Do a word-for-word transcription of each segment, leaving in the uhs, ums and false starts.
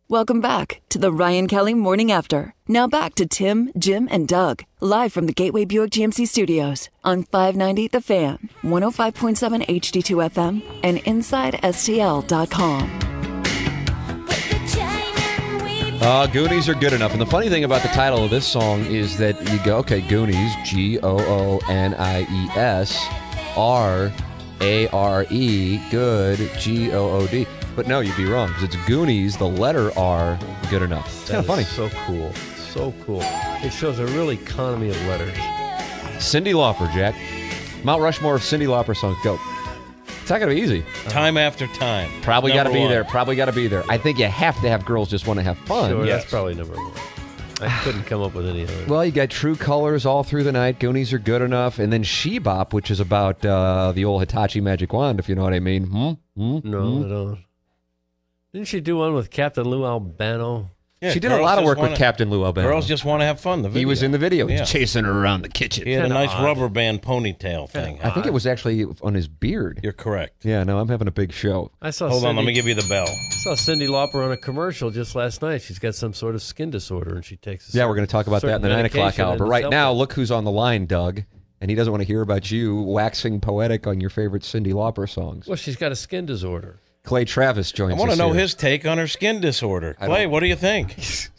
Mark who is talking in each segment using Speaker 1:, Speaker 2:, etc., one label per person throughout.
Speaker 1: Welcome back to the Ryan Kelly Morning After. Now back to Tim, Jim, and Doug, live from the Gateway Buick G M C Studios on five ninety The Fan, one oh five point seven H D two F M, and inside S T L dot com.
Speaker 2: Uh, Goonies are good enough. And the funny thing about the title of this song is that you go, okay, Goonies, G O O N I E S, R A R E, good, G O O D. But no, you'd be wrong, because it's Goonies, the letter R, good enough. It's kind of funny.
Speaker 3: So cool. So cool. It shows a real economy of letters.
Speaker 2: Cyndi Lauper, Jack. Mount Rushmore of Cyndi Lauper songs, go. It's not going to be easy.
Speaker 4: Time after time.
Speaker 2: Probably got to be
Speaker 4: one.
Speaker 2: there. Probably got to be there. I think you have to have girls just want to have fun.
Speaker 3: Sure,
Speaker 4: Yes.
Speaker 3: that's probably number one. I couldn't come up with any other.
Speaker 2: Well, you got True Colors all through the night. Goonies are good enough. And then She-Bop, which is about uh, the old Hitachi Magic Wand, if you know what I mean. Hmm? Hmm?
Speaker 3: No,
Speaker 2: Hmm?
Speaker 3: I don't. Didn't she do one with Captain Lou Albano?
Speaker 4: Yeah,
Speaker 2: She did a
Speaker 4: girls
Speaker 2: lot of
Speaker 4: just
Speaker 2: work
Speaker 4: wanna,
Speaker 2: with Captain Lou Albano.
Speaker 4: Girls just want to have fun. The video.
Speaker 2: He was in the video.
Speaker 4: Yeah.
Speaker 2: He's chasing her around the kitchen.
Speaker 4: He had a
Speaker 3: Kinda
Speaker 4: nice
Speaker 3: odd.
Speaker 4: rubber band ponytail thing.
Speaker 2: I think it was actually on his beard.
Speaker 4: You're correct.
Speaker 2: Yeah, no, I'm having a big show.
Speaker 3: I saw.
Speaker 4: Hold
Speaker 3: Cyndi,
Speaker 4: on, let me give you the bell.
Speaker 3: I saw Cyndi Lauper on a commercial just last night. She's got some sort of skin disorder, and she takes. A
Speaker 2: Yeah, we're going to talk about that in the
Speaker 3: certain
Speaker 2: nine o'clock
Speaker 3: medication
Speaker 2: hour.
Speaker 3: and
Speaker 2: But
Speaker 3: it's
Speaker 2: right now,
Speaker 3: helpful.
Speaker 2: look who's on the line, Doug. And he doesn't want to hear about you waxing poetic on your favorite Cyndi Lauper songs.
Speaker 3: Well, she's got a skin disorder.
Speaker 2: Clay Travis joins
Speaker 4: I
Speaker 2: us
Speaker 4: want to know
Speaker 2: here.
Speaker 4: his take on her skin disorder.
Speaker 2: I
Speaker 4: Clay,
Speaker 2: don't-
Speaker 4: what do you think?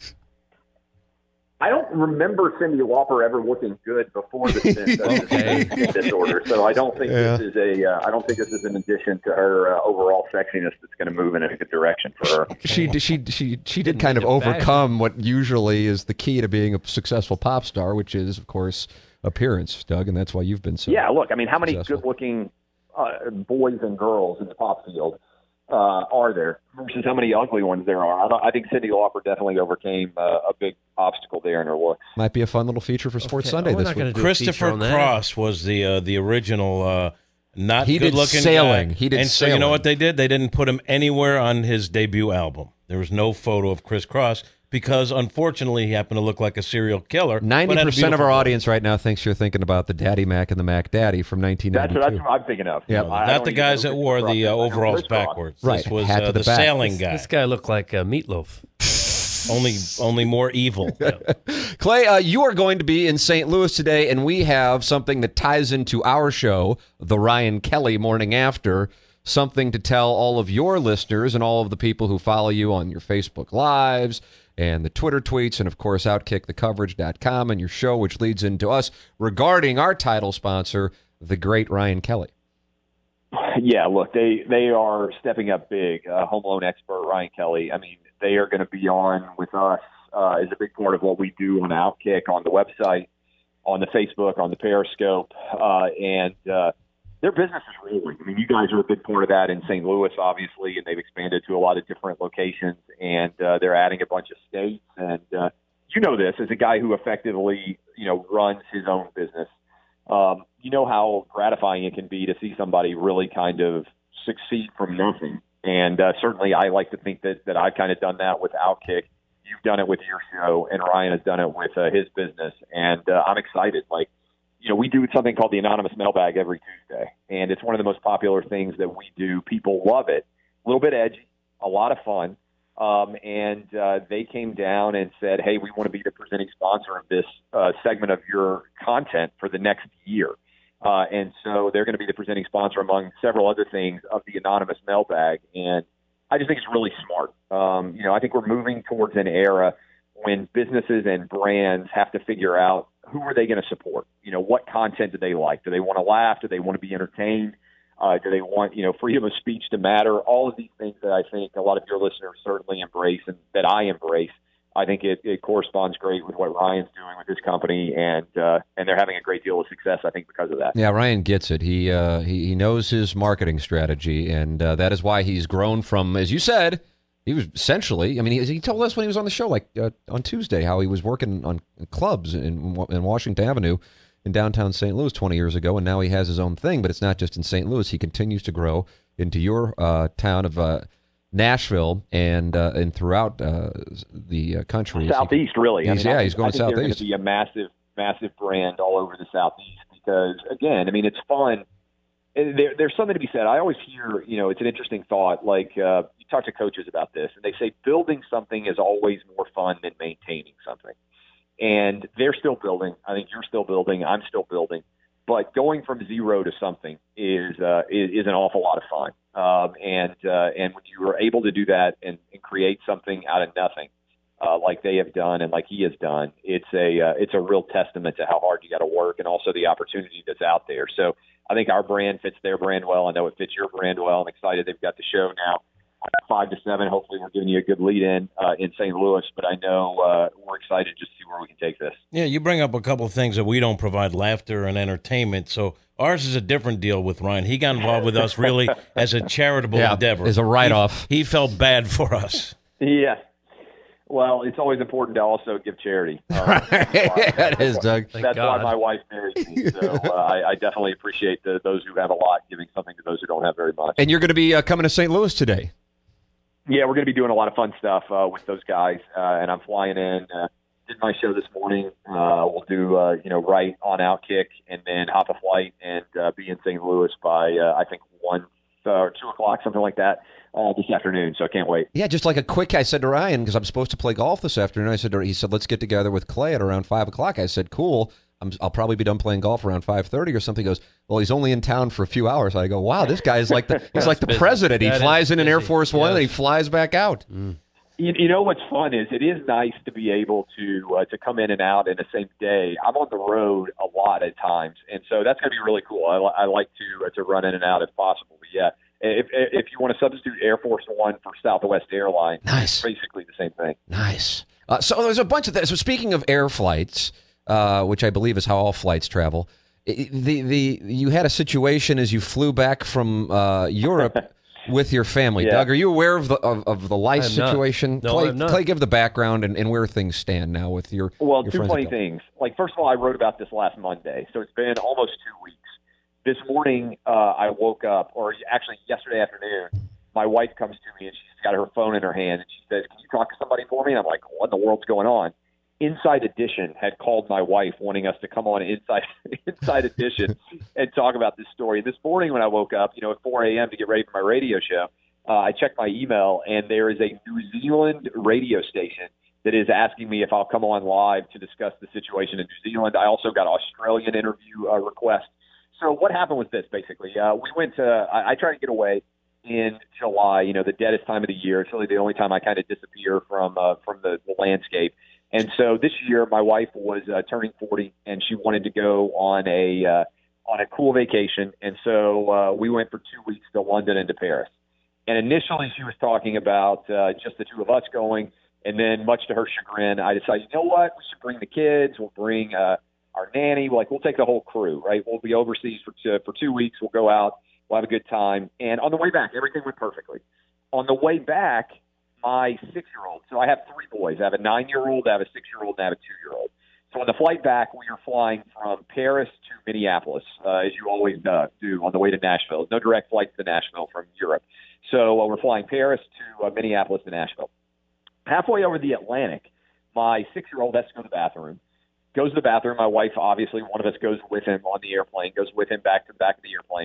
Speaker 5: I don't remember Cyndi Lauper ever looking good before the skin
Speaker 3: Okay.
Speaker 5: disorder, so I don't think
Speaker 2: Yeah.
Speaker 5: this is a. Uh, I don't think this is an addition to her uh, overall sexiness that's going to move in a good direction for her.
Speaker 2: She she she she did
Speaker 3: Didn't
Speaker 2: kind of
Speaker 3: need to bash
Speaker 2: overcome what usually is the key to being a successful pop star, which is, of course, appearance, Doug, and that's why you've been so.
Speaker 5: Yeah, look, I mean, how many
Speaker 2: successful.
Speaker 5: good-looking uh, boys and girls in the pop field uh, are there versus how many ugly ones there are? I, don't, I think Cyndi Lauper definitely overcame uh, a big obstacle there in her look.
Speaker 2: Might be a fun little feature for Sports
Speaker 3: Okay,
Speaker 2: Sunday
Speaker 3: we're
Speaker 2: this
Speaker 3: not gonna
Speaker 2: week.
Speaker 3: do a feature
Speaker 4: Christopher
Speaker 3: on that.
Speaker 4: Cross was the uh, the original uh, not
Speaker 2: He did
Speaker 4: good-looking
Speaker 2: sailing.
Speaker 4: guy.
Speaker 2: He did
Speaker 4: and so you know
Speaker 2: sailing.
Speaker 4: what they did? They didn't put him anywhere on his debut album. There was no photo of Chris Cross because, unfortunately, he happened to look like a serial killer.
Speaker 2: Ninety
Speaker 4: but had a
Speaker 2: percent of
Speaker 4: beautiful
Speaker 2: our
Speaker 4: voice.
Speaker 2: audience right now thinks you're thinking about the Daddy Mac and the Mac Daddy from nineteen
Speaker 5: That's,
Speaker 2: ninety-two.
Speaker 5: that's what I'm thinking of.
Speaker 2: Yep.
Speaker 5: I- I
Speaker 4: Not
Speaker 5: don't
Speaker 4: the
Speaker 5: even
Speaker 4: guys
Speaker 5: know
Speaker 4: that
Speaker 5: Christopher
Speaker 4: wore
Speaker 5: Cross
Speaker 4: the
Speaker 5: is.
Speaker 4: uh,
Speaker 5: I know
Speaker 4: overalls
Speaker 5: Chris Cross.
Speaker 4: backwards.
Speaker 2: Right,
Speaker 4: This was
Speaker 2: hat to
Speaker 4: uh,
Speaker 2: the
Speaker 4: the
Speaker 2: back.
Speaker 4: sailing
Speaker 3: This,
Speaker 4: guy.
Speaker 3: this guy looked like uh, Meatloaf.
Speaker 4: Only, only more evil.
Speaker 2: Clay, uh, you are going to be in Saint Louis today, and we have something that ties into our show, the Ryan Kelly Morning After, something to tell all of your listeners and all of the people who follow you on your Facebook Lives and the Twitter tweets, and, of course, outkick the coverage dot com and your show, which leads into us regarding our title sponsor, the great Ryan Kelly.
Speaker 5: Yeah, look, they they are stepping up big. Uh, home loan expert Ryan Kelly. I mean, they are going to be on with us uh, as a big part of what we do on Outkick, on the website, on the Facebook, on the Periscope, uh, and uh, their business is rolling. I mean, you guys are a big part of that in Saint Louis, obviously, and they've expanded to a lot of different locations, and uh, they're adding a bunch of states. And uh, you know this as a guy who effectively, you know, runs his own business. Um, you know how gratifying it can be to see somebody really kind of succeed from nothing. And uh, certainly I like to think that, that I've kind of done that with Outkick. You've done it with your show, and Ryan has done it with uh, his business. And uh, I'm excited. Like, you know, we do something called the Anonymous Mailbag every Tuesday, and it's one of the most popular things that we do. People love it. A little bit edgy, a lot of fun. Um, and uh, they came down and said, hey, we want to be the presenting sponsor of this uh, segment of your content for the next year. Uh, and so they're going to be the presenting sponsor, among several other things, of the Anonymous Mailbag. And I just think it's really smart. Um, you know, I think we're moving towards an era when businesses and brands have to figure out who are they going to support? You know, what content do they like? Do they want to laugh? Do they want to be entertained? Uh, do they want, you know, freedom of speech to matter? All of these things that I think a lot of your listeners certainly embrace and that I embrace. I think it, it corresponds great with what Ryan's doing with his company, and uh, and they're having a great deal of success, I think, because of that.
Speaker 2: Yeah, Ryan gets it. He uh, he, he knows his marketing strategy, and uh, that is why he's grown from, as you said, he was essentially, I mean, he, he told us when he was on the show, like uh, on Tuesday, how he was working on clubs in, in Washington Avenue in downtown Saint Louis twenty years ago, and now he has his own thing, but it's not just in Saint Louis. He continues to grow into your uh, town of uh, Nashville and uh, and throughout uh, the uh, country.
Speaker 5: Southeast, really.
Speaker 2: He's,
Speaker 5: I mean,
Speaker 2: yeah,
Speaker 5: I
Speaker 2: he's
Speaker 5: think,
Speaker 2: going
Speaker 5: I think
Speaker 2: southeast.
Speaker 5: They're going to be a massive, massive brand all over the Southeast because, again, I mean, it's fun. There, there's something to be said. I always hear, you know, it's an interesting thought. Like uh, you talk to coaches about this, and they say building something is always more fun than maintaining something. And they're still building. I think you're still building. I'm still building. But going from zero to something is uh, is, is an awful lot of fun. Um, and uh, and when you are able to do that and, and create something out of nothing, uh, like they have done and like he has done, it's a uh, it's a real testament to how hard you got to work and also the opportunity that's out there. So I think our brand fits their brand well. I know it fits your brand well. I'm excited they've got the show now. Five to seven. Hopefully, we're giving you a good lead in uh, in Saint Louis. But I know uh, we're excited just to see where we can take this.
Speaker 4: Yeah, you bring up a couple of things that we don't provide: laughter and entertainment. So ours is a different deal with Ryan. He got involved with us really as a charitable
Speaker 2: yeah,
Speaker 4: endeavor.
Speaker 2: As a write-off.
Speaker 4: He, he felt bad for us.
Speaker 5: Yeah. Well, it's always important to also give charity. Uh,
Speaker 2: yeah, it is, Doug.
Speaker 5: That's
Speaker 3: Thank
Speaker 5: why
Speaker 3: God.
Speaker 5: my wife married me. So uh, I, I definitely appreciate the, those who have a lot giving something to those who don't have very much.
Speaker 2: And you're going to be uh, coming to Saint Louis today.
Speaker 5: Yeah, we're going to be doing a lot of fun stuff uh, with those guys, uh, and I'm flying in. Uh, did my show this morning. Uh, we'll do, uh, you know, right on Outkick, and then hop a flight and uh, be in Saint Louis by uh, I think one or two o'clock, something like that, uh, this afternoon. So I can't wait.
Speaker 2: Yeah, just like a quick. I said to Ryan because I'm supposed to play golf this afternoon. I said to, he said let's get together with Clay at around five o'clock. I said cool. I'm, I'll probably be done playing golf around five thirty or something. He goes, well, he's only in town for a few hours. I go, wow, this guy is like the he's like the
Speaker 3: busy.
Speaker 2: president. He
Speaker 3: That
Speaker 2: flies
Speaker 3: is
Speaker 2: in an Air
Speaker 3: busy.
Speaker 2: Force One
Speaker 3: Yes.
Speaker 2: and he flies back out.
Speaker 3: Mm.
Speaker 5: You, you know what's fun is it is nice to be able to uh, to come in and out in the same day. I'm on the road a lot at times, and so that's going to be really cool. I, li- I like to uh, to run in and out if possible. But yeah, if if you want to substitute Air Force One for Southwest Airlines,
Speaker 2: Nice.
Speaker 5: it's basically the same thing.
Speaker 2: Nice. Uh, so there's a bunch of that. So speaking of air flights, uh, which I believe is how all flights travel, i- the the you had a situation as you flew back from uh, Europe with your family.
Speaker 5: Yeah.
Speaker 2: Doug, are you aware of the of, of the lice
Speaker 3: I'm not.
Speaker 2: situation?
Speaker 3: No,
Speaker 2: Clay,
Speaker 3: I'm not.
Speaker 2: Clay, give the background and, and where things stand now with your
Speaker 5: Well,
Speaker 2: your
Speaker 5: two
Speaker 2: friends
Speaker 5: funny
Speaker 2: at Delta.
Speaker 5: things. Like, first of all, I wrote about this last Monday, so it's been almost two weeks. This morning, uh, I woke up, or actually yesterday afternoon, my wife comes to me and she's got her phone in her hand and she says, "Can you talk to somebody for me?" And I'm like, "What in the world's going on?" Inside Edition had called my wife wanting us to come on Inside Inside Edition and talk about this story. This morning when I woke up, you know, at four a.m. to get ready for my radio show, uh, I checked my email and there is a New Zealand radio station that is asking me if I'll come on live to discuss the situation in New Zealand. I also got Australian interview uh, requests. So what happened was this, basically. Uh, we went to I, I try to get away in July, you know, the deadest time of the year. It's really the only time I kind of disappear from uh, from the, the landscape. And so this year, my wife was uh, turning forty, and she wanted to go on a uh, on a cool vacation. And so uh, we went for two weeks to London and to Paris. And initially, she was talking about uh, just the two of us going. And then, much to her chagrin, I decided, you know what, we should bring the kids. We'll bring uh, our nanny. Like, we'll take the whole crew, right? We'll be overseas for two, for two weeks. We'll go out. We'll have a good time. And on the way back, everything went perfectly. On the way back, my six-year-old, so I have three boys. I have a nine-year-old, I have a six-year-old, and I have a two-year-old. So on the flight back, we are flying from Paris to Minneapolis, uh, as you always uh, do on the way to Nashville. No direct flights to Nashville from Europe. So uh, we're flying Paris to uh, Minneapolis to Nashville. Halfway over the Atlantic, my six-year-old has to go to the bathroom. Goes to the bathroom. My wife, obviously, one of us goes with him on the airplane, goes with him back to the back of the airplane.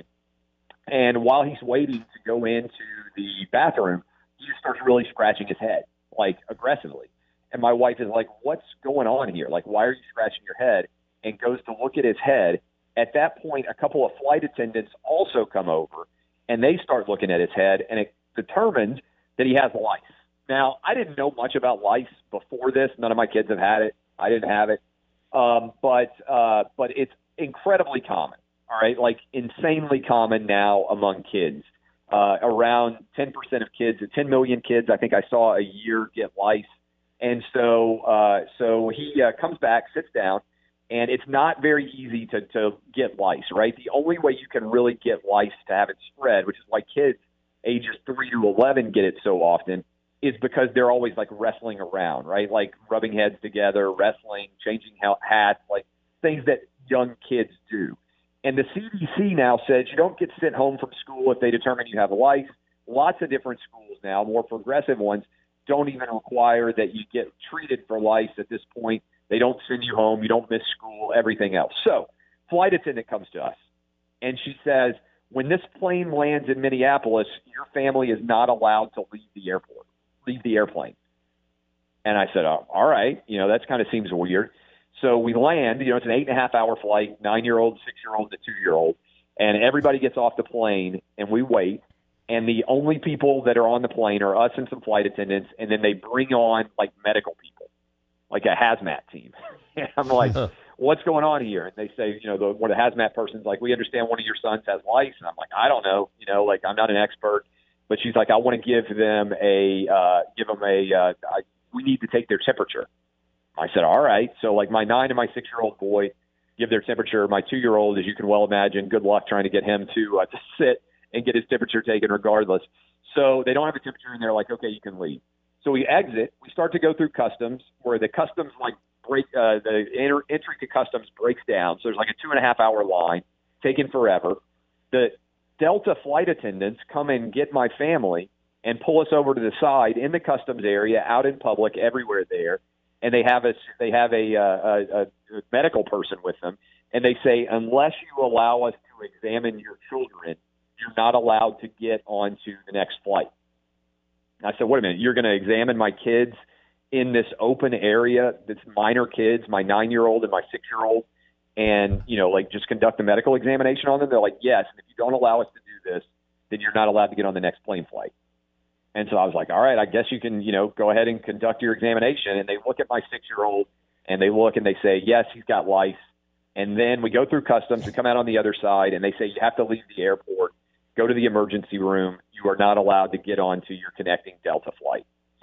Speaker 5: And while he's waiting to go into the bathroom, he just starts really scratching his head, like aggressively. And my wife is like, "What's going on here? Like, why are you scratching your head?" And goes to look at his head. At that point, a couple of flight attendants also come over, and they start looking at his head, and it determines that he has lice. Now, I didn't know much about lice before this. None of my kids have had it. I didn't have it. Um, but uh, but it's incredibly common, all right, like insanely common now among kids. Uh, around ten percent of kids, ten million kids, I think I saw a year get lice. And so uh, so he uh, comes back, sits down, and it's not very easy to, to get lice, right? The only way you can really get lice to have it spread, which is why kids ages three to eleven get it so often, is because they're always like wrestling around, right? Like rubbing heads together, wrestling, changing hats, like things that young kids do. And the C D C now says you don't get sent home from school if they determine you have lice. Lots of different schools now, more progressive ones, don't even require that you get treated for lice at this point. They don't send you home. You don't miss school, everything else. So flight attendant comes to us, and she says, when this plane lands in Minneapolis, your family is not allowed to leave the airport, leave the airplane. And I said, oh, all right, you know, that kind of seems weird. So we land, you know, it's an eight and a half hour flight, nine-year-old, six-year-old, and a two-year-old. And everybody gets off the plane, and we wait. And the only people that are on the plane are us and some flight attendants, and then they bring on, like, medical people, like a hazmat team. And I'm like, what's going on here? And they say, you know, the, one of the hazmat person's like, we understand one of your sons has lice. And I'm like, I don't know, you know, like, I'm not an expert. But she's like, I want to give them a, uh, give them a, uh, I, we need to take their temperature. I said, all right. So, like, my nine and my six-year-old boy give their temperature. My two-year-old, as you can well imagine, good luck trying to get him to uh, to sit and get his temperature taken regardless. So they don't have a temperature, and they're like, okay, you can leave. So we exit. We start to go through customs, where the customs, like, break, uh, the enter, entry to customs breaks down. So there's like a two-and-a-half-hour line, taking forever. The Delta flight attendants come and get my family and pull us over to the side in the customs area, out in public, everywhere there. And they have a they have a, a, a medical person with them, and they say, unless you allow us to examine your children, you're not allowed to get onto the next flight. I said, wait a minute, you're going to examine my kids in this open area, that's minor kids, my nine-year-old and my six-year-old, and, you know, like, just conduct a medical examination on them? They're like, yes, and if you don't allow us to do this, then you're not allowed to get on the next plane flight. And so I was like, all right, I guess you can, you know, go ahead and conduct your examination. And they look at my six-year-old, and they look and they say, yes, he's got lice. And then we go through customs, we come out on the other side, and they say, you have to leave the airport, go to the emergency room. You are not allowed to get onto your connecting Delta flight.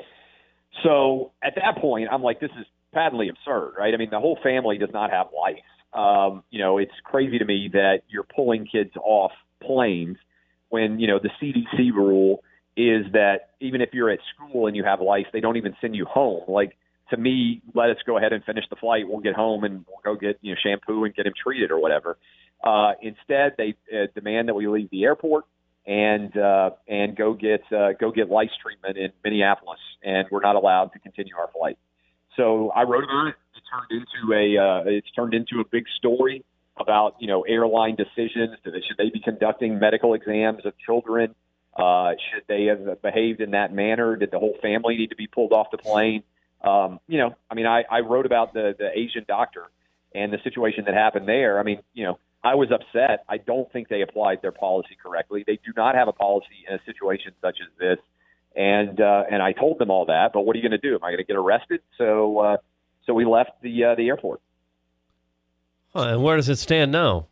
Speaker 5: So at that point, I'm like, this is patently absurd, right? I mean, the whole family does not have lice. Um, you know, it's crazy to me that you're pulling kids off planes when, you know, the C D C rule is that even if you're at school and you have lice, they don't even send you home. Like, to me, let us go ahead and finish the flight. We'll get home and we'll go get, you know, shampoo and get him treated or whatever. Uh, instead, they uh, demand that we leave the airport and uh, and go get uh, go get lice treatment in Minneapolis, and we're not allowed to continue our flight. So I wrote about it. It turned into a uh, it's turned into a big story about, you know, airline decisions. Should they be conducting medical exams of children? Uh, should they have behaved in that manner? Did the whole family need to be pulled off the plane? Um, you know, I mean, I, I wrote about the, the Asian doctor and the situation that happened there. I mean, you know, I was upset. I don't think they applied their policy correctly. They do not have a policy in a situation such as this. And uh, and I told them all that. But what are you going to do? Am I going to get arrested? So uh, so we left the uh, the airport.
Speaker 3: Huh, and where does it stand now?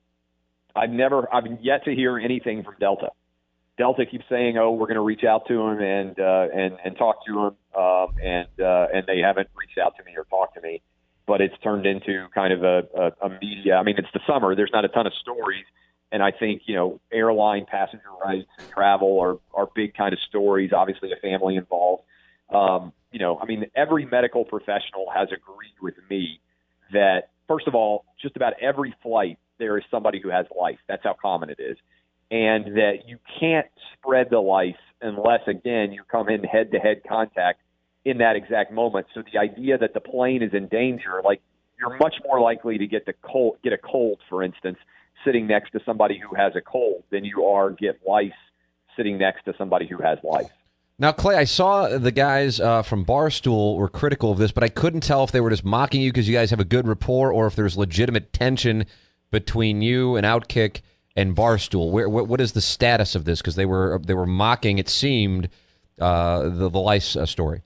Speaker 5: I've never, I've yet to hear anything from Delta. Delta keeps saying, "Oh, we're going to reach out to him and uh, and and talk to him," um, and uh, and they haven't reached out to me or talked to me. But it's turned into kind of a, a, a media. I mean, it's the summer. There's not a ton of stories, and I think, you know, airline passenger rights and travel are are big kind of stories. Obviously, a family involved. Um, you know, I mean, every medical professional has agreed with me that, first of all, just about every flight there is somebody who has lice. That's how common it is. And that you can't spread the lice unless, again, you come in head-to-head contact in that exact moment. So the idea that the plane is in danger, like, you're much more likely to get the cold, get a cold, for instance, sitting next to somebody who has a cold than you are get lice sitting next to somebody who has lice.
Speaker 2: Now, Clay, I saw the guys uh, from Barstool were critical of this, but I couldn't tell if they were just mocking you because you guys have a good rapport or if there's legitimate tension between you and Outkick and Barstool. Where, what, what is the status of this? Because they were they were mocking, it seemed, uh, the, the lice uh, story.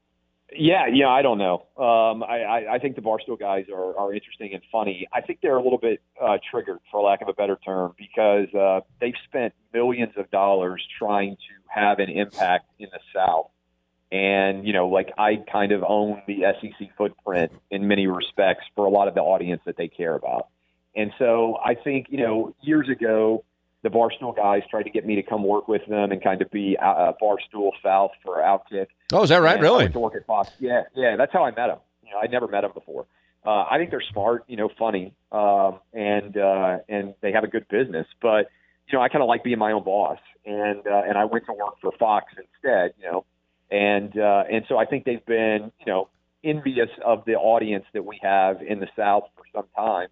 Speaker 5: Yeah, yeah, I don't know. Um, I, I, I think the Barstool guys are, are interesting and funny. I think they're a little bit uh, triggered, for lack of a better term, because uh, they've spent millions of dollars trying to have an impact in the South. And, you know, like, I kind of own the S E C footprint in many respects for a lot of the audience that they care about. And so I think, you know, years ago, the Barstool guys tried to get me to come work with them and kind of be uh, Barstool South for Outkick.
Speaker 2: Oh, is that right?
Speaker 5: And
Speaker 2: really?
Speaker 5: I went to work at Fox. Yeah, yeah, that's how I met them. You know, I'd never met them before. Uh, I think they're smart, you know, funny, um, and uh, and they have a good business. But, you know, I kind of like being my own boss, and uh, and I went to work for Fox instead, you know, and uh, and so I think they've been, you know, envious of the audience that we have in the South for some time.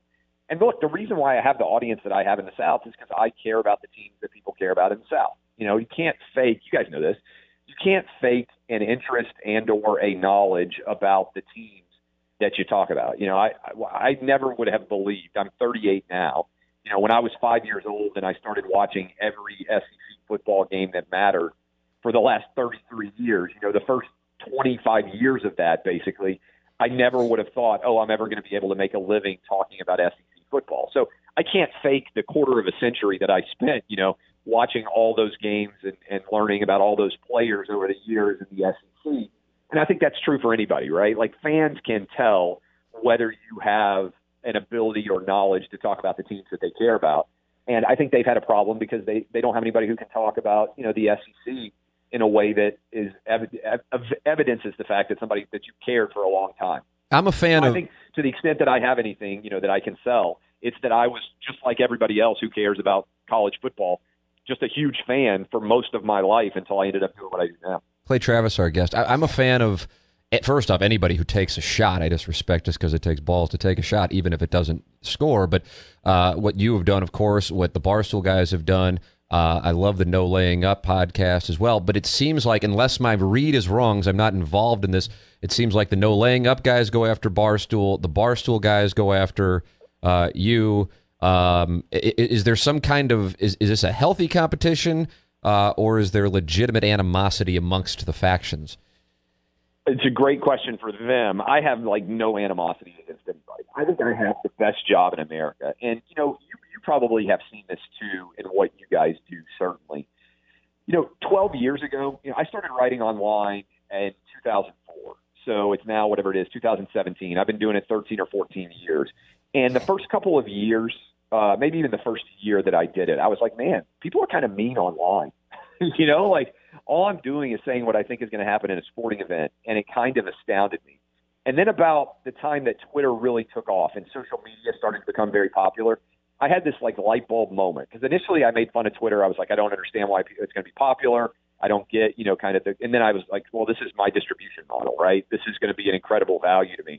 Speaker 5: And look, the reason why I have the audience that I have in the South is because I care about the teams that people care about in the South. You know, you can't fake, you guys know this, you can't fake an interest and or a knowledge about the teams that you talk about. You know, I, I, I never would have believed, I'm thirty-eight now, you know, when I was five years old and I started watching every S E C football game that mattered for the last thirty-three years, you know, the first twenty-five years of that, basically, I never would have thought, oh, I'm ever going to be able to make a living talking about S E C football. So I can't fake the quarter of a century that I spent, you know, watching all those games and, and learning about all those players over the years in the S E C. And I think that's true for anybody, right? Like, fans can tell whether you have an ability or knowledge to talk about the teams that they care about. And I think they've had a problem because they, they don't have anybody who can talk about, you know, the S E C in a way that is ev- ev- evidences the fact that somebody that you cared for a long time.
Speaker 2: I'm a fan
Speaker 5: so
Speaker 2: of.
Speaker 5: I think to the extent that I have anything, you know, that I can sell, it's that I was just like everybody else who cares about college football, just a huge fan for most of my life until I ended up doing what I do now.
Speaker 2: Clay Travis, our guest. I, I'm a fan of, first off, anybody who takes a shot. I just respect just because it takes balls to take a shot, even if it doesn't score. But uh, what you have done, of course, what the Barstool guys have done. Uh, I love the No Laying Up podcast as well. But it seems like, unless my read is wrong, because I'm not involved in this, it seems like the No Laying Up guys go after Barstool. The Barstool guys go after uh, you. Um, is, is there some kind of, is, is this a healthy competition? Uh, or is there legitimate animosity amongst the factions?
Speaker 5: It's a great question for them. I have, like, no animosity against anybody. I think I have the best job in America. And, you know, you, you probably have seen this, too, in what you guys do, certainly. You know, twelve years ago, you know, I started writing online in two thousand four. So it's now, whatever it is, two thousand seventeen. I've been doing it thirteen or fourteen years. And the first couple of years, uh, maybe even the first year that I did it, I was like, man, people are kind of mean online. You know, like, all I'm doing is saying what I think is going to happen in a sporting event, and it kind of astounded me. And then about the time that Twitter really took off and social media started to become very popular, I had this, like, light bulb moment. Because initially I made fun of Twitter. I was like, I don't understand why it's going to be popular. I don't get, you know, kind of the – and then I was like, well, this is my distribution model, right? This is going to be an incredible value to me.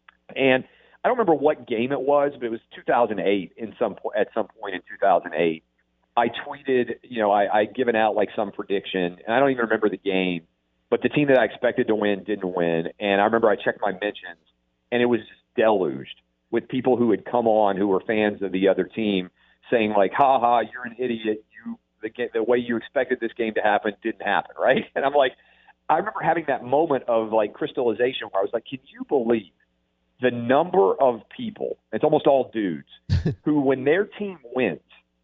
Speaker 5: And I don't remember what game it was, but it was two thousand eight in some po- at some point in two thousand eight. I tweeted, you know, I, I'd given out like some prediction, and I don't even remember the game, but the team that I expected to win didn't win. And I remember I checked my mentions, and it was just deluged with people who had come on who were fans of the other team saying, like, ha ha, you're an idiot. You the, the way you expected this game to happen didn't happen, right? And I'm like, I remember having that moment of, like, crystallization where I was like, can you believe the number of people, it's almost all dudes, who when their team wins,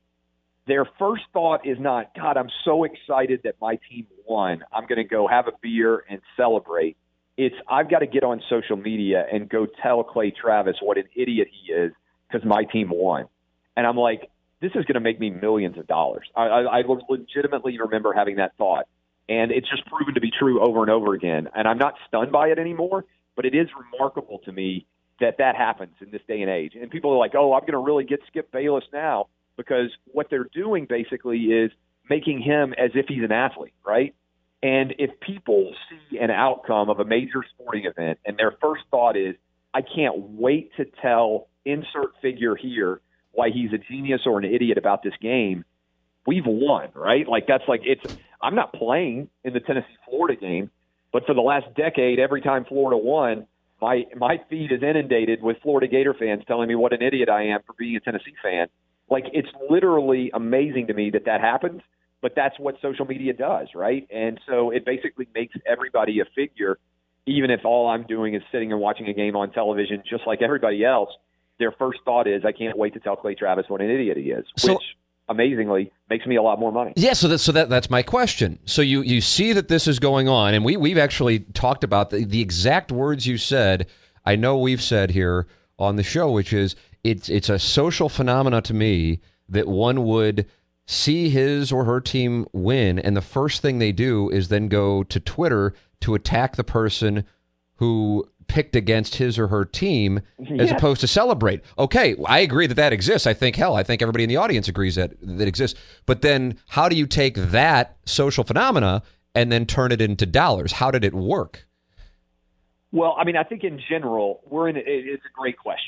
Speaker 5: their first thought is not, God, I'm so excited that my team won. I'm going to go have a beer and celebrate. It's, I've got to get on social media and go tell Clay Travis what an idiot he is because my team won. And I'm like, this is going to make me millions of dollars. I, I, I legitimately remember having that thought. And it's just proven to be true over and over again. And I'm not stunned by it anymore, but it is remarkable to me that that happens in this day and age. And people are like, oh, I'm going to really get Skip Bayless now. Because what they're doing basically is making him as if he's an athlete, right? And if people see an outcome of a major sporting event and their first thought is, I can't wait to tell insert figure here why he's a genius or an idiot about this game, we've won, right? Like, that's like, it's, I'm not playing in the Tennessee-Florida game, but for the last decade, every time Florida won, my, my feed is inundated with Florida Gator fans telling me what an idiot I am for being a Tennessee fan. Like, it's literally amazing to me that that happens, but that's what social media does, right? And so it basically makes everybody a figure, even if all I'm doing is sitting and watching a game on television just like everybody else. Their first thought is, I can't wait to tell Clay Travis what an idiot he is,
Speaker 2: so,
Speaker 5: which amazingly makes me a lot more money.
Speaker 2: Yeah, so, that, so that, that's my question. So you, you see that this is going on, and we, we've actually talked about the, the exact words you said. I know we've said here on the show, which is, It's it's a social phenomena to me that one would see his or her team win, and the first thing they do is then go to Twitter to attack the person who picked against his or her team as
Speaker 5: yeah.
Speaker 2: opposed to celebrate. Okay, I agree that that exists. I think, hell, I think everybody in the audience agrees that that exists. But then how do you take that social phenomena and then turn it into dollars? How did it work?
Speaker 5: Well, I mean, I think in general, we're in. It's a great question.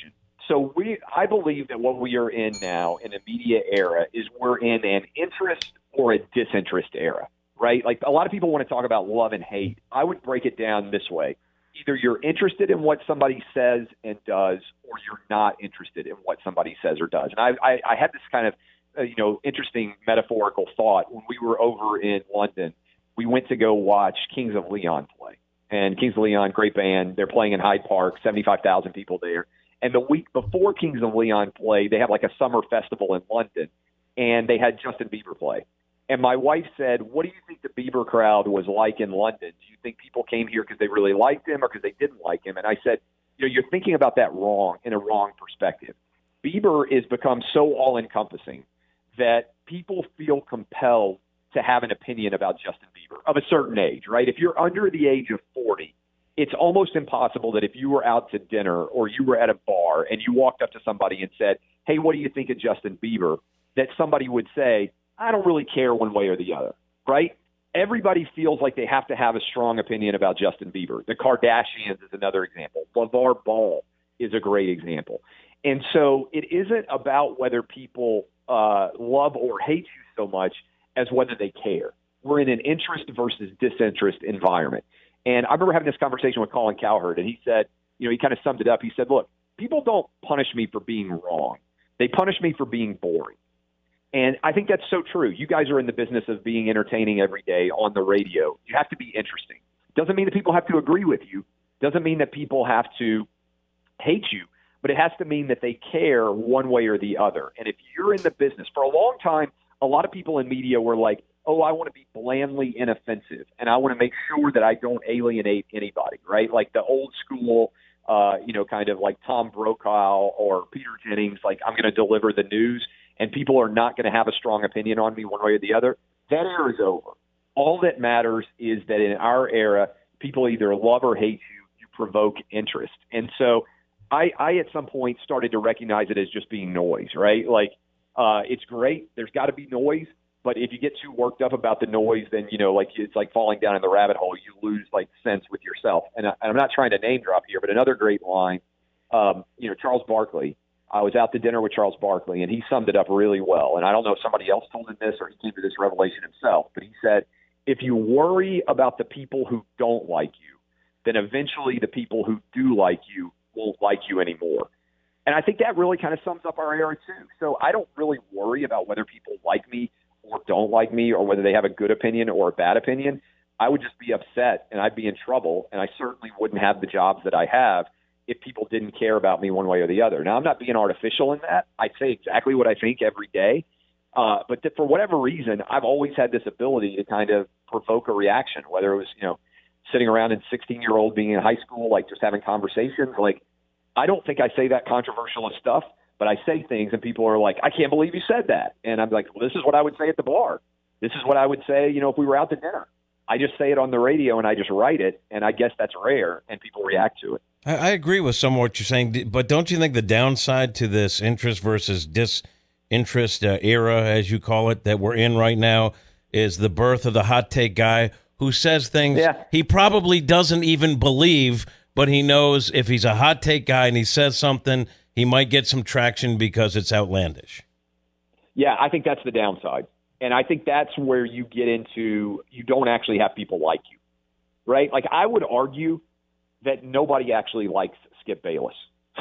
Speaker 5: So we, I believe that what we are in now in the media era is we're in an interest or a disinterest era, right? Like a lot of people want to talk about love and hate. I would break it down this way. Either you're interested in what somebody says and does, or you're not interested in what somebody says or does. And I, I, I had this kind of, uh, you know, interesting metaphorical thought when we were over in London. We went to go watch Kings of Leon play. And Kings of Leon, great band. They're playing in Hyde Park, seventy-five thousand people there. And the week before Kings of Leon play, they have like a summer festival in London, and they had Justin Bieber play. And my wife said, what do you think the Bieber crowd was like in London? Do you think people came here because they really liked him or because they didn't like him? And I said, you know, you're thinking about that wrong, in a wrong perspective. Bieber has become so all-encompassing that people feel compelled to have an opinion about Justin Bieber of a certain age, right? If you're under the age of forty, it's almost impossible that if you were out to dinner or you were at a bar and you walked up to somebody and said, hey, what do you think of Justin Bieber? That somebody would say, I don't really care one way or the other, right? Everybody feels like they have to have a strong opinion about Justin Bieber. The Kardashians is another example. LeVar Ball is a great example. And so it isn't about whether people uh, love or hate you so much as whether they care. We're in an interest versus disinterest environment. And I remember having this conversation with Colin Cowherd, and he said, you know, he kind of summed it up. He said, look, people don't punish me for being wrong. They punish me for being boring. And I think that's so true. You guys are in the business of being entertaining every day on the radio. You have to be interesting. Doesn't mean that people have to agree with you. Doesn't mean that people have to hate you. But it has to mean that they care one way or the other. And if you're in the business, for a long time, a lot of people in media were like, oh, I want to be blandly inoffensive, and I want to make sure that I don't alienate anybody, right? Like the old school, uh, you know, kind of like Tom Brokaw or Peter Jennings, like I'm going to deliver the news, and people are not going to have a strong opinion on me one way or the other. That era is over. All that matters is that in our era, people either love or hate you, you provoke interest. And so I, I at some point started to recognize it as just being noise, right? Like uh, it's great. There's got to be noise. But if you get too worked up about the noise, then, you know, like it's like falling down in the rabbit hole. You lose like sense with yourself. And, I, and I'm not trying to name drop here, but another great line, um, you know, Charles Barkley. I was out to dinner with Charles Barkley, and he summed it up really well. And I don't know if somebody else told him this or he came to this revelation himself, but he said, if you worry about the people who don't like you, then eventually the people who do like you won't like you anymore. And I think that really kind of sums up our era too. So I don't really worry about whether people like me or don't like me or whether they have a good opinion or a bad opinion. I would just be upset and I'd be in trouble, and I certainly wouldn't have the jobs that I have if people didn't care about me one way or the other. Now, I'm not being artificial in that. I'd say exactly what I think every day. Uh, but th- for whatever reason, I've always had this ability to kind of provoke a reaction, whether it was, you know, sitting around in sixteen-year-old being in high school, like just having conversations. Like, I don't think I say that controversial stuff, but I say things and people are like, I can't believe you said that. And I'm like, well, this is what I would say at the bar. This is what I would say, you know, if we were out to dinner. I just say it on the radio and I just write it, and I guess that's rare, and people react to it.
Speaker 4: I, I agree with some of what you're saying, but don't you think the downside to this interest versus disinterest uh, era, as you call it, that we're in right now is the birth of the hot take guy who says things
Speaker 5: yeah.
Speaker 4: he probably doesn't even believe, but he knows if he's a hot take guy and he says something, he might get some traction because it's outlandish.
Speaker 5: Yeah, I think that's the downside. And I think that's where you get into, you don't actually have people like you, right? Like, I would argue that nobody actually likes Skip Bayless.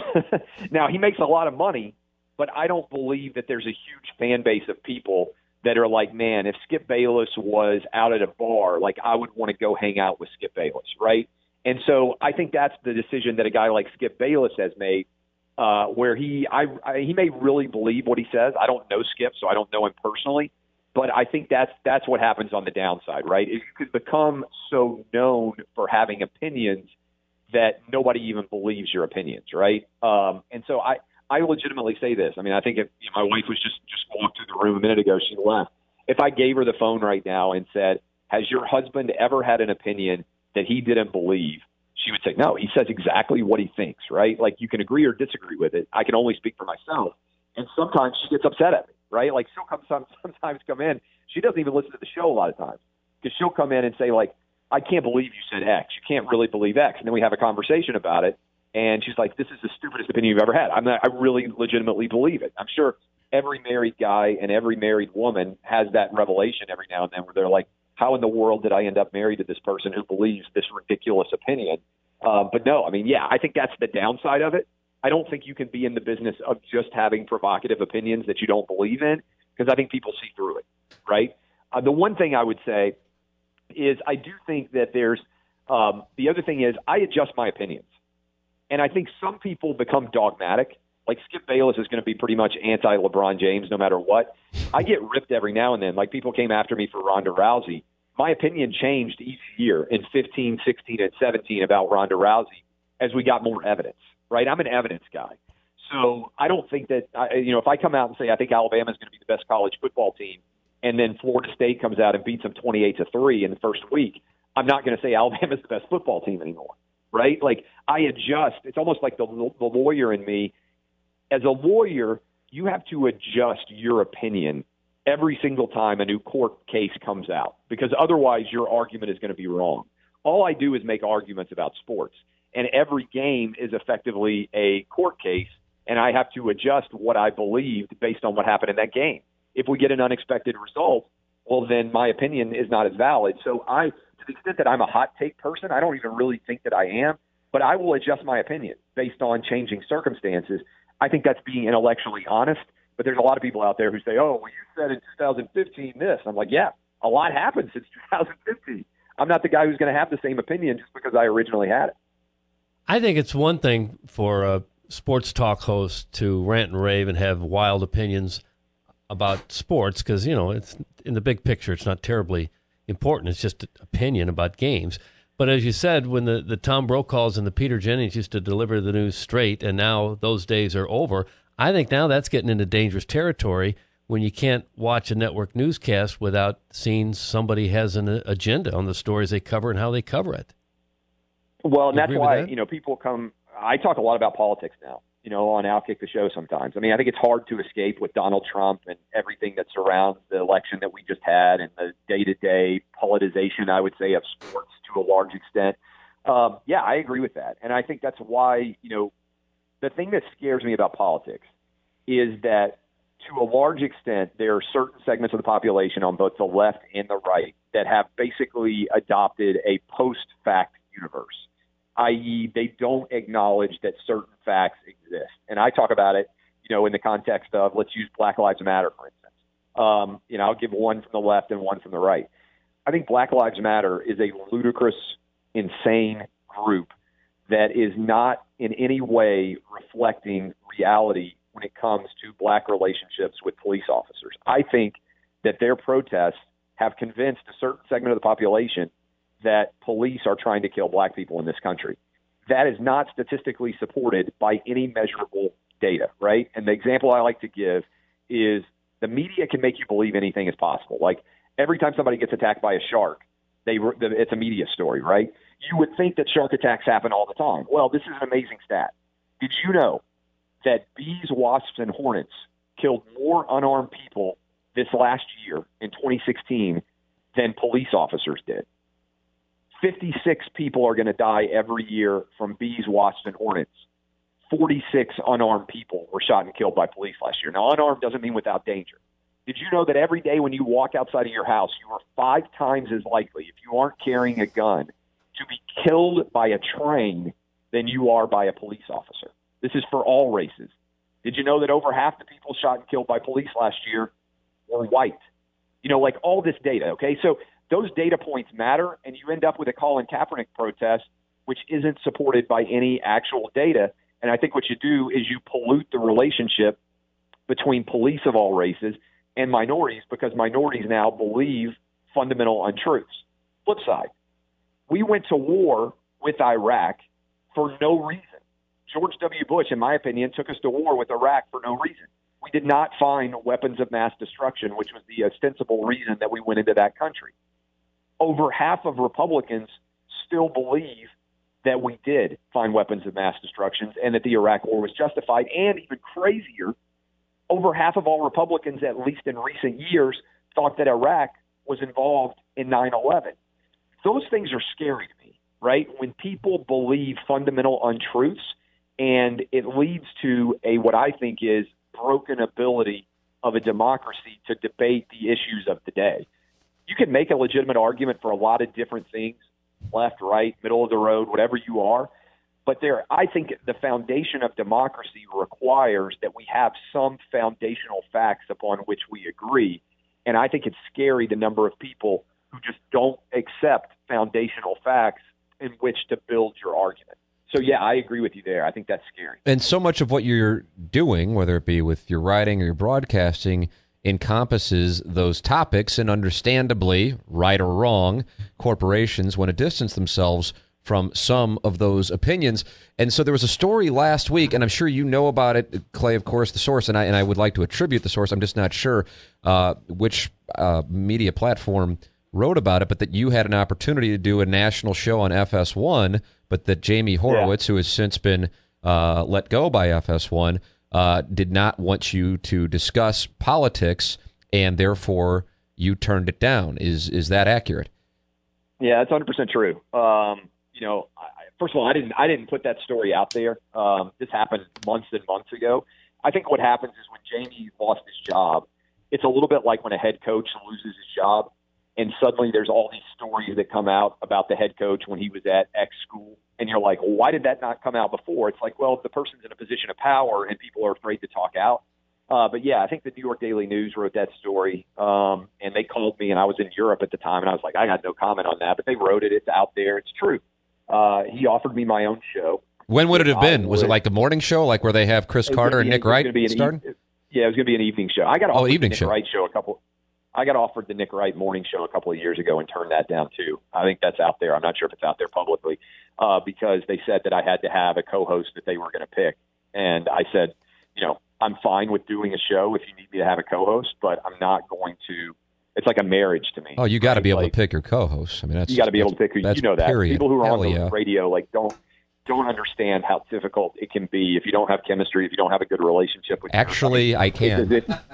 Speaker 5: Now, he makes a lot of money, but I don't believe that there's a huge fan base of people that are like, man, if Skip Bayless was out at a bar, like, I would want to go hang out with Skip Bayless, right? And so I think that's the decision that a guy like Skip Bayless has made, uh, where he I, I he may really believe what he says. I don't know Skip, so I don't know him personally. But I think that's that's what happens on the downside, right? If you could become so known for having opinions that nobody even believes your opinions, right? Um, and so I, I legitimately say this. I mean, I think if you know, my wife was just, just walked through the room a minute ago, she left. If I gave her the phone right now and said, has your husband ever had an opinion that he didn't believe? She would say, no, he says exactly what he thinks, right? Like, you can agree or disagree with it. I can only speak for myself. And sometimes she gets upset at me. Right? Like, she'll come some, sometimes come in. She doesn't even listen to the show a lot of times, because she'll come in and say, like, I can't believe you said X. You can't really believe X. And then we have a conversation about it. And she's like, this is the stupidest opinion you've ever had. I'm not, I really legitimately believe it. I'm sure every married guy and every married woman has that revelation every now and then where they're like, how in the world did I end up married to this person who believes this ridiculous opinion? Uh, but no, I mean, yeah, I think that's the downside of it. I don't think you can be in the business of just having provocative opinions that you don't believe in, because I think people see through it, right? Uh, the one thing I would say is I do think that there's um, – the other thing is I adjust my opinions. And I think some people become dogmatic. Like Skip Bayless is going to be pretty much anti-LeBron James no matter what. I get ripped every now and then. Like people came after me for Ronda Rousey. My opinion changed each year in fifteen, sixteen, and seventeen about Ronda Rousey as we got more evidence, right? I'm an evidence guy. So I don't think that, I, you know, if I come out and say I think Alabama is going to be the best college football team, and then Florida State comes out and beats them twenty-eight to three in the first week, I'm not going to say Alabama is the best football team anymore, right? Like I adjust. It's almost like the, the lawyer in me. As a lawyer, you have to adjust your opinion every single time a new court case comes out, because otherwise your argument is going to be wrong. All I do is make arguments about sports, and every game is effectively a court case, and I have to adjust what I believed based on what happened in that game. If we get an unexpected result, well, then my opinion is not as valid. So I, to the extent that I'm a hot take person, I don't even really think that I am, but I will adjust my opinion based on changing circumstances. I think that's being intellectually honest. But there's a lot of people out there who say, oh, well, you said in two thousand fifteen this. I'm like, yeah, a lot happened since two thousand fifteen. I'm not the guy who's going to have the same opinion just because I originally had it.
Speaker 3: I think it's one thing for a sports talk host to rant and rave and have wild opinions about sports because, you know, it's in the big picture, it's not terribly important. It's just an opinion about games. But as you said, when the, the Tom Brokaw's and the Peter Jennings used to deliver the news straight, and now those days are over, I think now that's getting into dangerous territory when you can't watch a network newscast without seeing somebody has an agenda on the stories they cover and how they cover it.
Speaker 5: Well, and
Speaker 3: you
Speaker 5: that's
Speaker 3: agree
Speaker 5: why,
Speaker 3: with that?
Speaker 5: you know, people come – I talk a lot about politics now, you know, on Outkick the Show sometimes. I mean, I think it's hard to escape with Donald Trump and everything that surrounds the election that we just had and the day-to-day politicization, I would say, of sports to a large extent. Um, yeah, I agree with that. And I think that's why, you know, the thing that scares me about politics is that to a large extent, there are certain segments of the population on both the left and the right that have basically adopted a post-fact universe, that is they don't acknowledge that certain facts exist. And I talk about it, you know, in the context of, let's use Black Lives Matter, for instance. Um, you know, I'll give one from the left and one from the right. I think Black Lives Matter is a ludicrous, insane group that is not in any way reflecting reality when it comes to black relationships with police officers. I think that their protests have convinced a certain segment of the population that police are trying to kill black people in this country. That is not statistically supported by any measurable data, right? And the example I like to give is the media can make you believe anything is possible. Like every time somebody gets attacked by a shark, they it's a media story, right? You would think that shark attacks happen all the time. Well, this is an amazing stat. Did you know that bees, wasps, and hornets killed more unarmed people this last year in twenty sixteen than police officers did? fifty-six people are going to die every year from bees, wasps, and hornets. forty-six unarmed people were shot and killed by police last year. Now, unarmed doesn't mean without danger. Did you know that every day when you walk outside of your house, you are five times as likely, if you aren't carrying a gun, to be killed by a train than you are by a police officer? This is for all races. Did you know that over half the people shot and killed by police last year were white? You know, like all this data, okay? So those data points matter, and you end up with a Colin Kaepernick protest, which isn't supported by any actual data. And I think what you do is you pollute the relationship between police of all races and minorities, because minorities now believe fundamental untruths. Flip side, we went to war with Iraq for no reason. George W. Bush, in my opinion, took us to war with Iraq for no reason. We did not find weapons of mass destruction, which was the ostensible reason that we went into that country. Over half of Republicans still believe that we did find weapons of mass destruction and that the Iraq war was justified. And even crazier, over half of all Republicans, at least in recent years, thought that Iraq was involved in nine eleven. Those things are scary to me, right? When people believe fundamental untruths, And it leads to a what I think is broken ability of a democracy to debate the issues of the day. You can make a legitimate argument for a lot of different things, left, right, middle of the road, whatever you are. But there, I think the foundation of democracy requires that we have some foundational facts upon which we agree. And I think it's scary the number of people who just don't accept foundational facts in which to build your argument. So, yeah, I agree with you there. I think that's scary.
Speaker 2: And so much of what you're doing, whether it be with your writing or your broadcasting, encompasses those topics. And understandably, right or wrong, corporations want to distance themselves from some of those opinions. And so there was a story last week, and I'm sure you know about it, Clay, of course, the source, and I and I would like to attribute the source. I'm just not sure uh, which uh, media platform wrote about it, but that you had an opportunity to do a national show on F S one, but that Jamie Horowitz, yeah. who has since been uh, let go by F S one, uh, did not want you to discuss politics, and therefore you turned it down. Is is that accurate?
Speaker 5: Yeah, that's one hundred percent true. Um, you know, I, first of all, I didn't I didn't put that story out there. Um, this happened months and months ago. I think what happens is when Jamie lost his job, it's a little bit like when a head coach loses his job, and suddenly there's all these stories that come out about the head coach when he was at X school, and you're like, well, why did that not come out before? It's like, well, the person's in a position of power, and people are afraid to talk out. Uh, but, yeah, I think the New York Daily News wrote that story, um, and they called me, and I was in Europe at the time, and I was like, I got no comment on that. But they wrote it. It's out there. It's true. Uh, he offered me my own show.
Speaker 2: When would it have been? Was it like the morning show, like where they have Chris Carter and Nick Wright starting?
Speaker 5: E- yeah, it was going to be an evening show. I got offered
Speaker 2: oh, evening
Speaker 5: the Nick
Speaker 2: show.
Speaker 5: Wright show a couple. I got offered the Nick Wright morning show a couple of years ago and turned that down too. I think that's out there. I'm not sure if it's out there publicly uh, because they said that I had to have a co-host that they were going to pick, and I said, you know, I'm fine with doing a show if you need me to have a co-host, but I'm not going to. It's like a marriage to me.
Speaker 2: Oh, you got to
Speaker 5: right?
Speaker 2: be able
Speaker 5: like,
Speaker 2: to pick your co-host. I mean, that's
Speaker 5: you got to be able to pick who you know that.
Speaker 2: Period.
Speaker 5: People who are
Speaker 2: Hell
Speaker 5: on the
Speaker 2: yeah.
Speaker 5: radio like don't don't understand how difficult it can be if you don't have chemistry, if you don't have a good relationship with.
Speaker 2: Actually,
Speaker 5: your
Speaker 2: I can.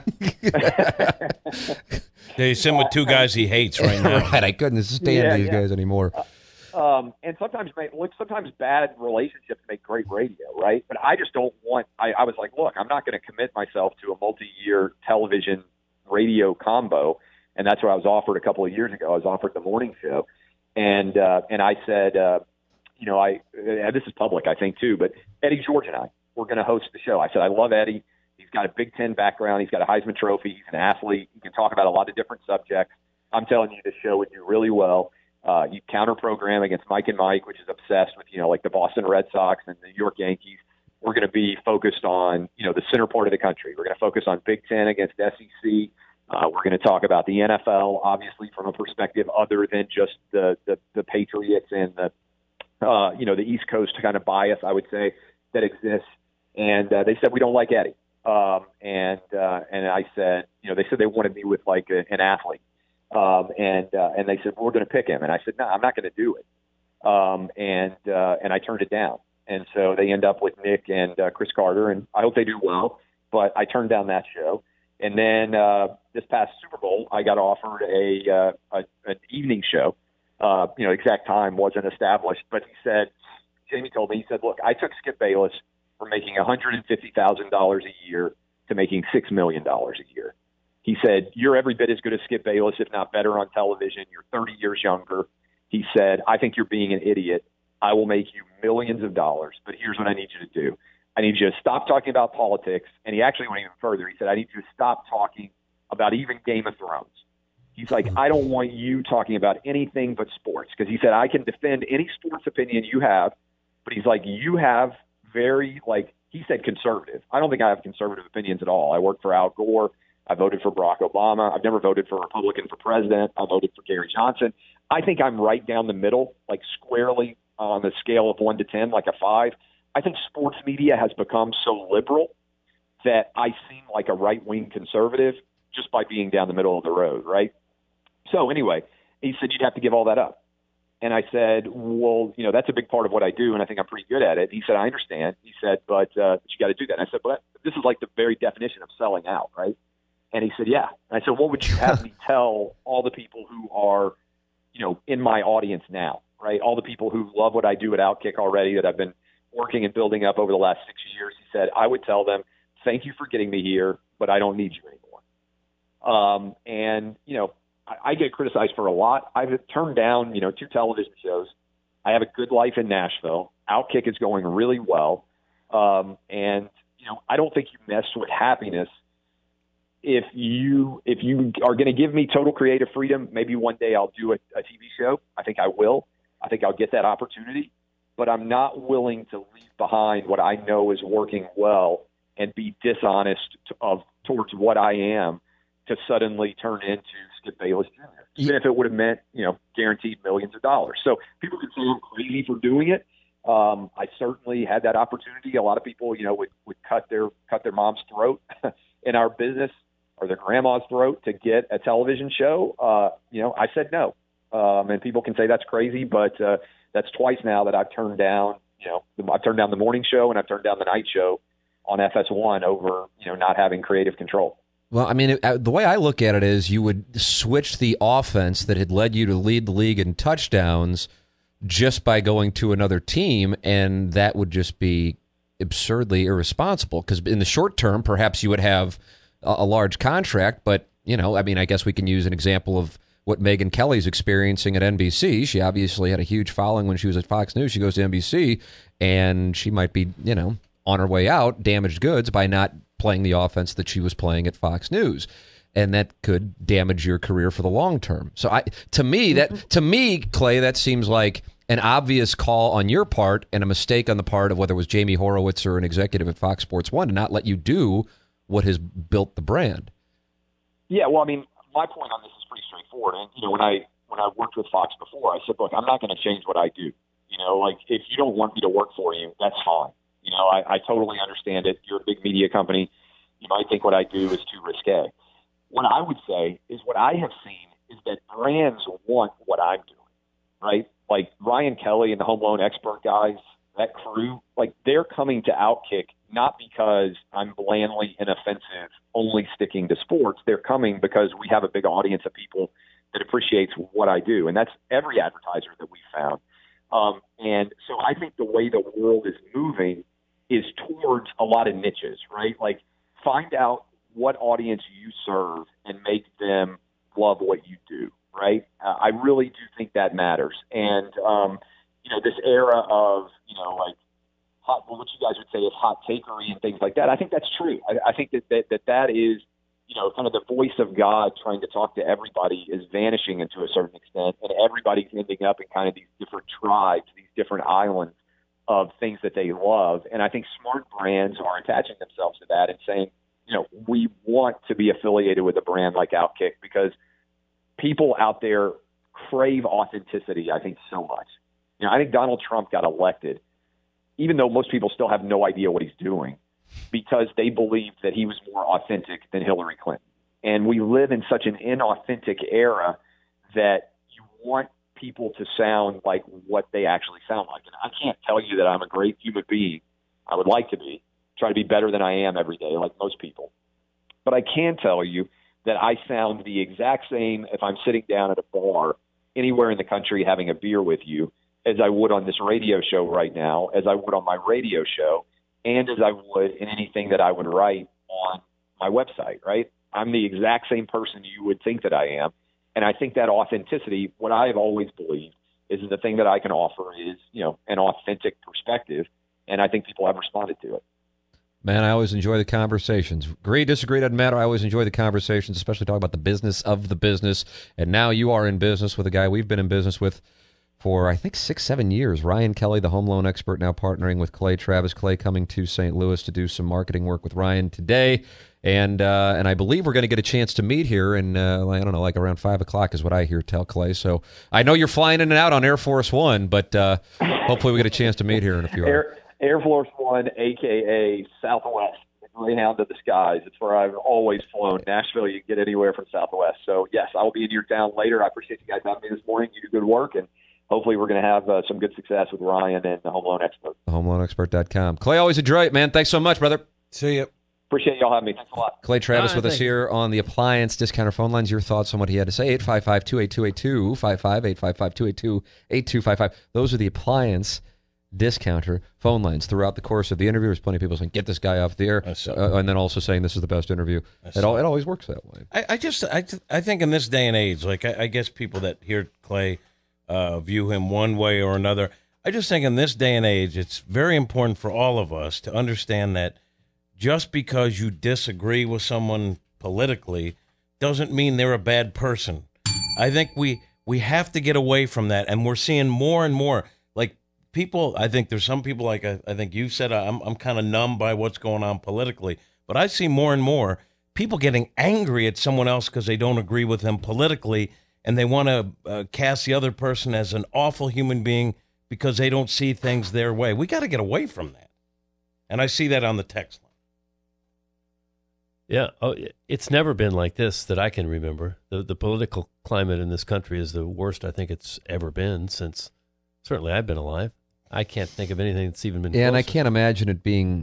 Speaker 4: He's sitting with two guys he hates right now.
Speaker 2: Right, I couldn't stand
Speaker 5: Yeah,
Speaker 2: these
Speaker 5: yeah.
Speaker 2: guys anymore.
Speaker 5: Um, and sometimes, look, sometimes bad relationships make great radio, right? But I just don't want. I, I was like, look, I'm not going to commit myself to a multi-year television radio combo, and that's what I was offered a couple of years ago. I was offered the morning show, and uh, and I said, uh, you know, I uh, this is public, I think too, but Eddie George and I were going to host the show. I said, I love Eddie. He's got a Big Ten background. He's got a Heisman Trophy. He's an athlete. He can talk about a lot of different subjects. I'm telling you, this show would do really well. Uh, you counter program against Mike and Mike, which is obsessed with, you know, like the Boston Red Sox and the New York Yankees. We're going to be focused on, you know, the center part of the country. We're going to focus on Big Ten against S E C. Uh, we're going to talk about the N F L, obviously, from a perspective other than just the, the, the Patriots and the, uh, you know, the East Coast kind of bias, I would say, that exists. And uh, they said, we don't like Eddie. Um, and, uh, and I said, you know, they said they wanted me with like a, an athlete. Um, and, uh, and they said, well, we're going to pick him. And I said, no, I'm not going to do it. Um, and, uh, and I turned it down. And so they end up with Nick and uh, Chris Carter, and I hope they do well, but I turned down that show. And then uh, this past Super Bowl, I got offered a, uh, a an evening show. Uh, you know, exact time wasn't established, but he said, Jamie told me, he said, look, I took Skip Bayless from making one hundred fifty thousand dollars a year to making six million dollars a year. He said, you're every bit as good as Skip Bayless, if not better on television. You're thirty years younger. He said, I think you're being an idiot. I will make you millions of dollars, but here's what I need you to do. I need you to stop talking about politics. And he actually went even further. He said, I need you to stop talking about even Game of Thrones. He's like, I don't want you talking about anything but sports. Because he said, I can defend any sports opinion you have, but he's like, you have very, like, he said conservative. I don't think I have conservative opinions at all. I work for Al Gore. I voted for Barack Obama. I've never voted for a Republican for president. I voted for Gary Johnson. I think I'm right down the middle, like squarely on the scale of one to ten, like a five. I think sports media has become so liberal that I seem like a right-wing conservative just by being down the middle of the road, right? So anyway, he said, you'd have to give all that up. And I said, well, you know, that's a big part of what I do, and I think I'm pretty good at it. He said, I understand. He said, but, uh, but you got to do that. And I said, but this is like the very definition of selling out, right? And he said, yeah. And I said, what would you have me tell all the people who are, you know, in my audience now, right? All the people who love what I do at Outkick already that I've been working and building up over the last six years, he said, I would tell them, thank you for getting me here, but I don't need you anymore. Um, and, you know, I, I get criticized for a lot. I've turned down, you know, two television shows. I have a good life in Nashville. Outkick is going really well. Um, and, you know, I don't think you mess with happiness. If you if you are going to give me total creative freedom, maybe one day I'll do a, a T V show. I think I will. I think I'll get that opportunity. But I'm not willing to leave behind what I know is working well and be dishonest to, of towards what I am to suddenly turn into Skip Bayless Junior Even if it would have meant, you know, guaranteed millions of dollars. So people can say I'm crazy for doing it. Um, I certainly had that opportunity. A lot of people, you know, would, would cut their cut their mom's throat in our business or their grandma's throat to get a television show. Uh, you know, I said no. Um, and people can say that's crazy, but uh, that's twice now that I've turned down, you know, I've turned down the morning show and I've turned down the night show on F S one over, you know, not having creative control.
Speaker 2: Well, I mean, it, the way I look at it is you would switch the offense that had led you to lead the league in touchdowns just by going to another team, and that would just be absurdly irresponsible because in the short term, perhaps you would have a, a large contract, but, you know, I mean, I guess we can use an example of what Megyn Kelly's experiencing at N B C. She obviously had a huge following when she was at Fox News. She goes to N B C, and she might be, you know, on her way out, damaged goods by not playing the offense that she was playing at Fox News. And that could damage your career for the long term. So I, to me, that to me, Clay, that seems like an obvious call on your part and a mistake on the part of whether it was Jamie Horowitz or an executive at Fox Sports One to not let you do what has built the brand.
Speaker 5: Yeah, well, I mean, my point on this is pretty straightforward. And you know, when I when I worked with Fox before, I said, look, I'm not going to change what I do. You know, like if you don't want me to work for you, that's fine. You know, I, I totally understand it. You're a big media company. You might think what I do is too risque. What I would say is what I have seen is that brands want what I'm doing, right? Like Ryan Kelly and the Home Loan Expert guys, that crew, like they're coming to Outkick not because I'm blandly inoffensive, only sticking to sports. They're coming because we have a big audience of people that appreciates what I do. And that's every advertiser that we found. Um, and so I think the way the world is moving is towards a lot of niches, right? Like find out what audience you serve and make them love what you do, right? Uh, I really do think that matters. And, um, you know, this era of, you know, like hot, what you guys would say is hot takery and things like that, I think that's true. I, I think that, that that that is, you know, kind of the voice of God trying to talk to everybody is vanishing into a certain extent, and everybody's ending up in kind of these different tribes, these different islands of things that they love. And I think smart brands are attaching themselves to that and saying, you know, we want to be affiliated with a brand like Outkick because people out there crave authenticity, I think, so much. You know, I think Donald Trump got elected, even though most people still have no idea what he's doing, because they believed that he was more authentic than Hillary Clinton. And we live in such an inauthentic era that you want people to sound like what they actually sound like. And I can't tell you that I'm a great human being. I would like to be. Try to be better than I am every day, like most people. But I can tell you that I sound the exact same if I'm sitting down at a bar anywhere in the country having a beer with you as I would on this radio show right now, as I would on my radio show, and as I would in anything that I would write on my website, right? I'm the exact same person you would think that I am. And I think that authenticity, what I have always believed, is the thing that I can offer is, you know, an authentic perspective. And I think people have responded to it.
Speaker 2: Man, I always enjoy the conversations. Agree, disagree, doesn't matter. I always enjoy the conversations, especially talking about the business of the business. And now you are in business with a guy we've been in business with for, I think, six, seven years. Ryan Kelly, the home loan expert, now partnering with Clay Travis. Clay coming to Saint Louis to do some marketing work with Ryan today. And uh, and I believe we're going to get a chance to meet here. And uh, I don't know, like around five o'clock is what I hear tell Clay. So I know you're flying in and out on Air Force One, but uh, hopefully we get a chance to meet here in a few hours.
Speaker 5: Air Force One, a k a. Southwest, Greyhound of the skies. It's where I've always flown. Nashville, you can get anywhere from Southwest. So, yes, I will be in your town later. I appreciate you guys having me this morning. You do good work, and hopefully we're going to have uh, some good success with Ryan and the Home Loan Expert.
Speaker 2: home loan expert dot com. Clay, always a joy, man. Thanks so much, brother.
Speaker 4: See you.
Speaker 5: Appreciate y'all having me. Thanks a lot.
Speaker 2: Clay Travis
Speaker 3: Right,
Speaker 2: with us here on the Appliance Discounter phone lines. Your thoughts on what he had to say. eight five five, two eight two, eight two five five, eight five five, two eight two, eight two five five. Those are the Appliance discounter phone lines throughout the course of the interview. There's plenty of people saying, "Get this guy off the air," uh, and then also saying this is the best interview. It all it always works that way.
Speaker 4: I, I just I, I think in this day and age, like I, I guess people that hear Clay uh, view him one way or another. I just think in this day and age, it's very important for all of us to understand that just because you disagree with someone politically doesn't mean they're a bad person. I think we we have to get away from that, and we're seeing more and more. Like people, I think there's some people like I, I think you said I'm I'm kind of numb by what's going on politically, but I see more and more people getting angry at someone else because they don't agree with them politically, and they want to uh, cast the other person as an awful human being because they don't see things their way. We got to get away from that, and I see that on the text line.
Speaker 3: Yeah, oh, it's never been like this that I can remember. The the political climate in this country is the worst I think it's ever been since certainly I've been alive. I can't think of anything that's even been
Speaker 2: Yeah, and I
Speaker 3: closer.
Speaker 2: can't imagine it being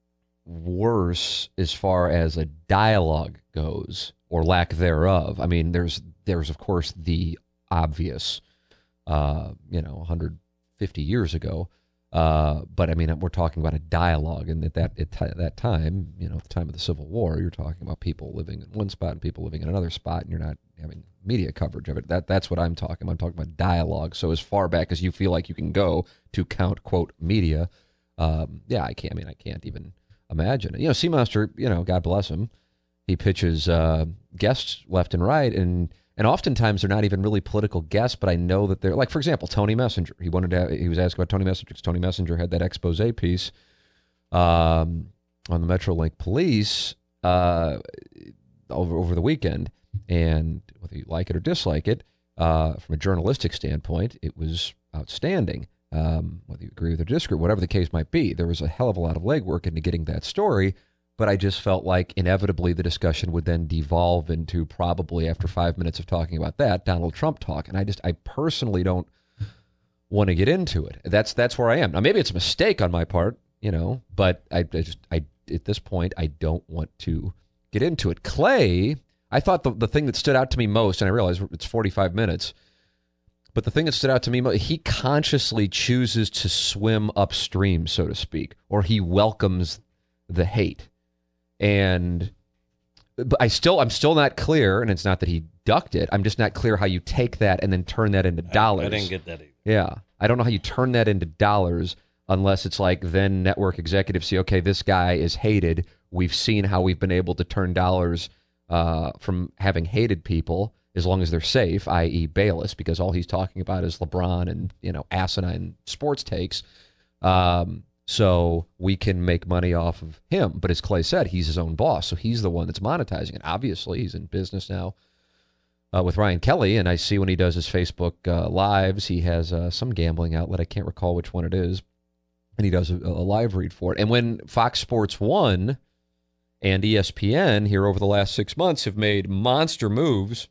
Speaker 2: worse as far as a dialogue goes or lack thereof. I mean, there's there's of course the obvious, uh, you know, one hundred fifty years ago. Uh, but I mean, we're talking about a dialogue, and at that at that time, you know, at the time of the Civil War, you're talking about people living in one spot and people living in another spot, and you're not having media coverage of it. That that's what I'm talking about. I'm talking about dialogue. So as far back as you feel like you can go to count quote media, um, yeah, I can't. I mean, I can't even imagine it. You know, Sea Monster, you know, God bless him, he pitches uh, guests left and right, and. And oftentimes they're not even really political guests, but I know that they're like, for example, Tony Messenger. He wanted to. He was asked about Tony Messenger because Tony Messenger had that expose piece um, on the Metrolink police uh, over over the weekend, and whether you like it or dislike it, uh, from a journalistic standpoint, it was outstanding. Um, whether you agree with it or disagree, whatever the case might be, there was a hell of a lot of legwork into getting that story. But I just felt like inevitably the discussion would then devolve into probably after five minutes of talking about that, Donald Trump talk. And I just, I personally don't want to get into it. That's that's where I am. Now, maybe it's a mistake on my part, you know, but I, I just, I at this point, I don't want to get into it. Clay, I thought the, the thing that stood out to me most, and I realize it's forty-five minutes, but the thing that stood out to me most, he consciously chooses to swim upstream, so to speak, or he welcomes the hate. And but I still, I'm still not clear, and it's not that he ducked it. I'm just not clear how you take that and then turn that into dollars.
Speaker 4: I, I didn't get that either.
Speaker 2: Yeah, I don't know how you turn that into dollars unless it's like then network executives see, okay, this guy is hated. We've seen how we've been able to turn dollars uh, from having hated people as long as they're safe, that is. Bayless, because all he's talking about is LeBron and you know asinine sports takes. Um, So we can make money off of him. But as Clay said, he's his own boss. So he's the one that's monetizing it. Obviously, he's in business now uh, with Ryan Kelly. And I see when he does his Facebook uh, lives, he has uh, some gambling outlet. I can't recall which one it is. And he does a, a live read for it. And when Fox Sports one and E S P N here over the last six months have made monster moves,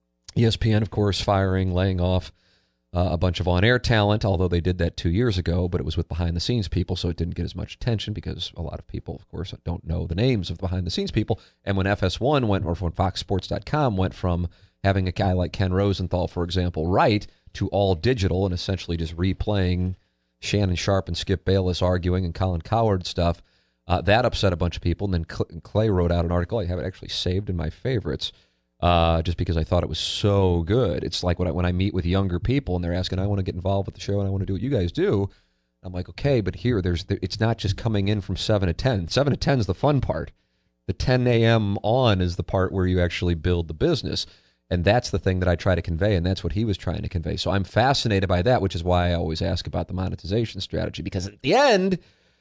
Speaker 2: E S P N, of course, firing, laying off Uh, a bunch of on-air talent, although they did that two years ago, but it was with behind-the-scenes people, so it didn't get as much attention because a lot of people, of course, don't know the names of the behind-the-scenes people. And when F S one went, or when Fox Sports dot com went from having a guy like Ken Rosenthal, for example, write to all digital and essentially just replaying Shannon Sharpe and Skip Bayless arguing and Colin Cowherd stuff, uh, that upset a bunch of people. And then Clay wrote out an article. I have it actually saved in my favorites. Uh, just because I thought it was so good. It's like when I, when I meet with younger people and they're asking, I want to get involved with the show and I want to do what you guys do. I'm like, okay, but here, there's there, it's not just coming in from seven to ten. seven to ten is the fun part. The ten a.m. on is the part where you actually build the business. And that's the thing that I try to convey, and that's what he was trying to convey. So I'm fascinated by that, which is why I always ask about the monetization strategy, because at the end,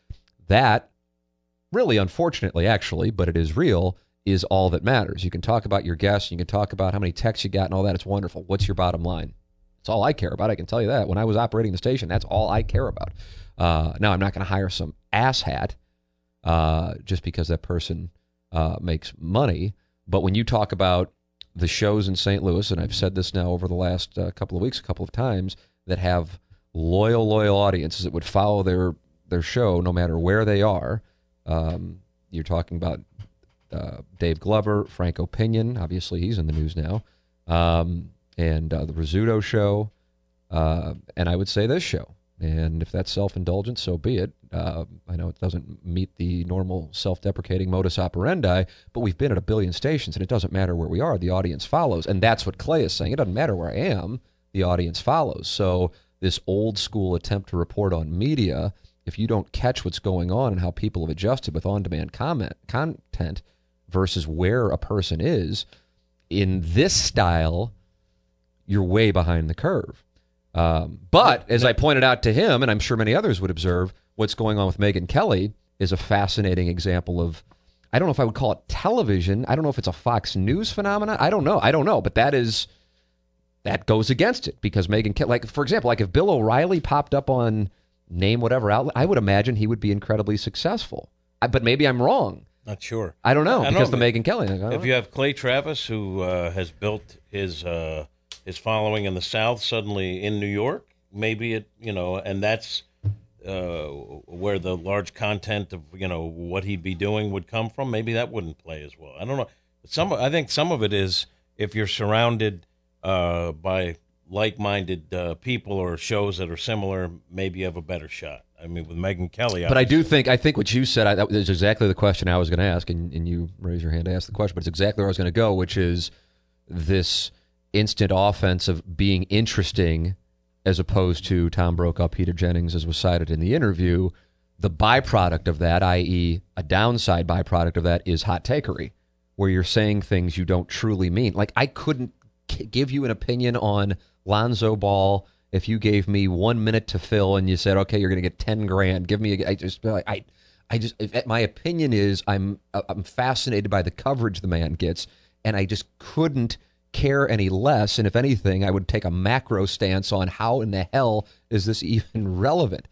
Speaker 2: that really, unfortunately, actually, but it is real, is all that matters. You can talk about your guests, you can talk about how many texts you got and all that. It's wonderful. What's your bottom line? It's all I care about. I can tell you that. When I was operating the station, that's all I care about. Uh, now, I'm not going to hire some asshat uh, just because that person uh, makes money. But when you talk about the shows in Saint Louis, and I've said this now over the last uh, couple of weeks, a couple of times, that have loyal, loyal audiences that would follow their, their show no matter where they are, um, you're talking about Uh, Dave Glover, Franco Pinion, obviously he's in the news now, um, and uh, the Rizzuto Show, uh, and I would say this show. And if that's self-indulgent, so be it. Uh, I know it doesn't meet the normal self-deprecating modus operandi, but we've been at a billion stations, and it doesn't matter where we are. The audience follows. And that's what Clay is saying. It doesn't matter where I am. The audience follows. So this old-school attempt to report on media, if you don't catch what's going on and how people have adjusted with on-demand comment, content versus where a person is, in this style, you're way behind the curve. Um, but as I pointed out to him, and I'm sure many others would observe, what's going on with Megyn Kelly is a fascinating example of, I don't know if I would call it television. I don't know if it's a Fox News phenomenon. I don't know. I don't know. But that is, that goes against it because Megyn Kelly, like, for example, like if Bill O'Reilly popped up on name whatever outlet, I would imagine he would be incredibly successful. I, but maybe I'm wrong.
Speaker 4: Not sure.
Speaker 2: I don't know
Speaker 4: I
Speaker 2: because
Speaker 4: know,
Speaker 2: the Megyn Kelly thing.
Speaker 4: If you have Clay Travis, who uh, has built his uh, his following in the South, suddenly in New York, maybe it, you know, and that's uh, where the large content of, you know, what he'd be doing would come from. Maybe that wouldn't play as well. I don't know. Some, I think some of it is if you're surrounded uh, by like-minded uh, people or shows that are similar, maybe you have a better shot. I mean, with Megyn Kelly.
Speaker 2: But I do think, I think what you said, I, that was exactly the question I was going to ask, and, and you raise your hand to ask the question, but it's exactly where I was going to go, which is this instant offense of being interesting as opposed to Tom Brokaw, Peter Jennings, as was cited in the interview. The byproduct of that, that is a downside byproduct of that, is hot takery, where you're saying things you don't truly mean. Like, I couldn't k- give you an opinion on Lonzo Ball if you gave me one minute to fill and you said, okay, you're going to get ten grand. Give me a, I just, I, I just, if, my opinion is I'm, I'm fascinated by the coverage the man gets, and I just couldn't care any less. And if anything, I would take a macro stance on how in the hell is this even relevant.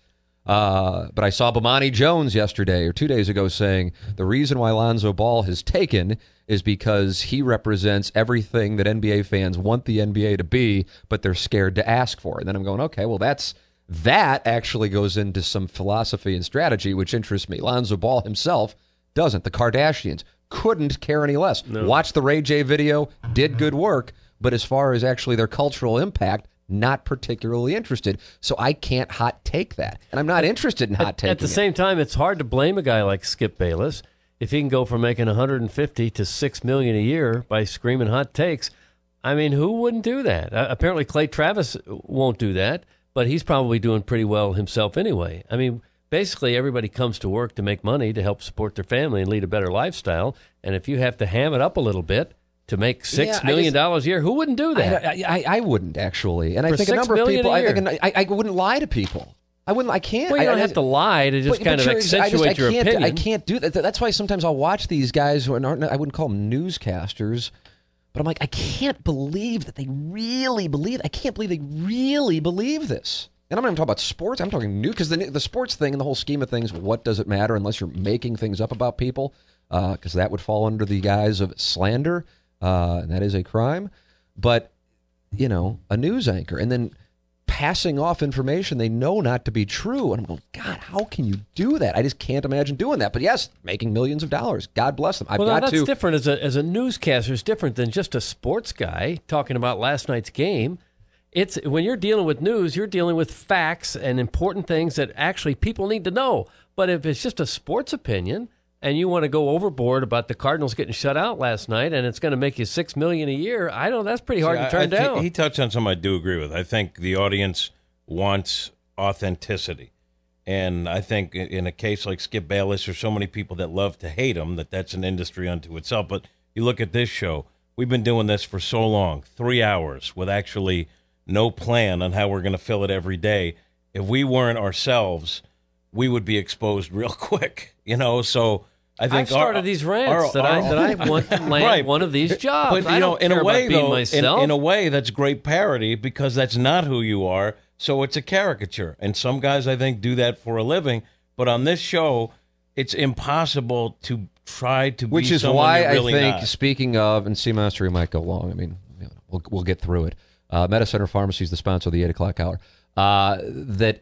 Speaker 2: Uh, but I saw Bomani Jones yesterday or two days ago saying the reason why Lonzo Ball has taken is because he represents everything that N B A fans want the N B A to be, but they're scared to ask for it. And then I'm going, okay, well, that's that actually goes into some philosophy and strategy, which interests me. Lonzo Ball himself doesn't. The Kardashians couldn't care any less. No. Watched the Ray J video, did good work, but as far as actually their cultural impact, not particularly interested. So I can't hot take that. And I'm not interested in hot taking
Speaker 3: At the same
Speaker 2: it.
Speaker 3: time, it's hard to blame a guy like Skip Bayless if he can go from making one hundred fifty to six million dollars a year by screaming hot takes. I mean, who wouldn't do that? Uh, apparently Clay Travis won't do that, but he's probably doing pretty well himself anyway. I mean, basically everybody comes to work to make money to help support their family and lead a better lifestyle. And if you have to ham it up a little bit to make six
Speaker 2: yeah,
Speaker 3: million dollars a year, who wouldn't do that?
Speaker 2: I, I, I wouldn't actually, and
Speaker 3: For
Speaker 2: I think a number of people.
Speaker 3: a
Speaker 2: I
Speaker 3: year.
Speaker 2: think I, I wouldn't lie to people. I wouldn't. I can't.
Speaker 3: Well, you
Speaker 2: I,
Speaker 3: don't
Speaker 2: I,
Speaker 3: have to lie to just
Speaker 2: but,
Speaker 3: kind
Speaker 2: but
Speaker 3: of
Speaker 2: I
Speaker 3: accentuate
Speaker 2: just, I
Speaker 3: your
Speaker 2: can't,
Speaker 3: opinion.
Speaker 2: I can't do that. That's why sometimes I'll watch these guys who aren't. I wouldn't call them newscasters, but I'm like, I can't believe that they really believe. I can't believe they really believe this. And I'm not even talking about sports. I'm talking new because the the sports thing and the whole scheme of things. What does it matter unless you're making things up about people? Because uh, that would fall under the guise of slander, uh, and that is a crime. But you know, a news anchor, and then passing off information they know not to be true. And I'm going, God, how can you do that? I just can't imagine doing that. But yes, making millions of dollars. God bless them. I've
Speaker 3: well,
Speaker 2: got
Speaker 3: that's
Speaker 2: to.
Speaker 3: different. As a as a newscaster, is different than just a sports guy talking about last night's game. It's when you're dealing with news, you're dealing with facts and important things that actually people need to know. But if it's just a sports opinion and you want to go overboard about the Cardinals getting shut out last night and it's going to make you six million dollars a year, I don't. That's pretty hard
Speaker 4: See,
Speaker 3: to turn
Speaker 4: I, I
Speaker 3: down.
Speaker 4: He touched on something I do agree with. I think the audience wants authenticity. And I think in a case like Skip Bayless, there's so many people that love to hate him that that's an industry unto itself. But you look at this show, we've been doing this for so long, three hours with actually no plan on how we're going to fill it every day. If we weren't ourselves, we would be exposed real quick, you know. So I think
Speaker 3: I've started
Speaker 4: our,
Speaker 3: these rants
Speaker 4: our,
Speaker 3: that
Speaker 4: our,
Speaker 3: I that I want to land
Speaker 4: right.
Speaker 3: one of these jobs.
Speaker 4: But
Speaker 3: I
Speaker 4: you know,
Speaker 3: don't
Speaker 4: in
Speaker 3: care
Speaker 4: a way,
Speaker 3: about being
Speaker 4: though, in,
Speaker 3: myself.
Speaker 4: in a way, that's great parody because that's not who you are. So it's a caricature, and some guys I think do that for a living. But on this show, it's impossible to try to be
Speaker 2: Which is
Speaker 4: someone
Speaker 2: why
Speaker 4: you're really
Speaker 2: I think,
Speaker 4: not.
Speaker 2: speaking of, and C Mastery might go long. I mean, you know, we'll we'll get through it. Uh, Medicenter Pharmacy is the sponsor of the eight o'clock hour. Uh, that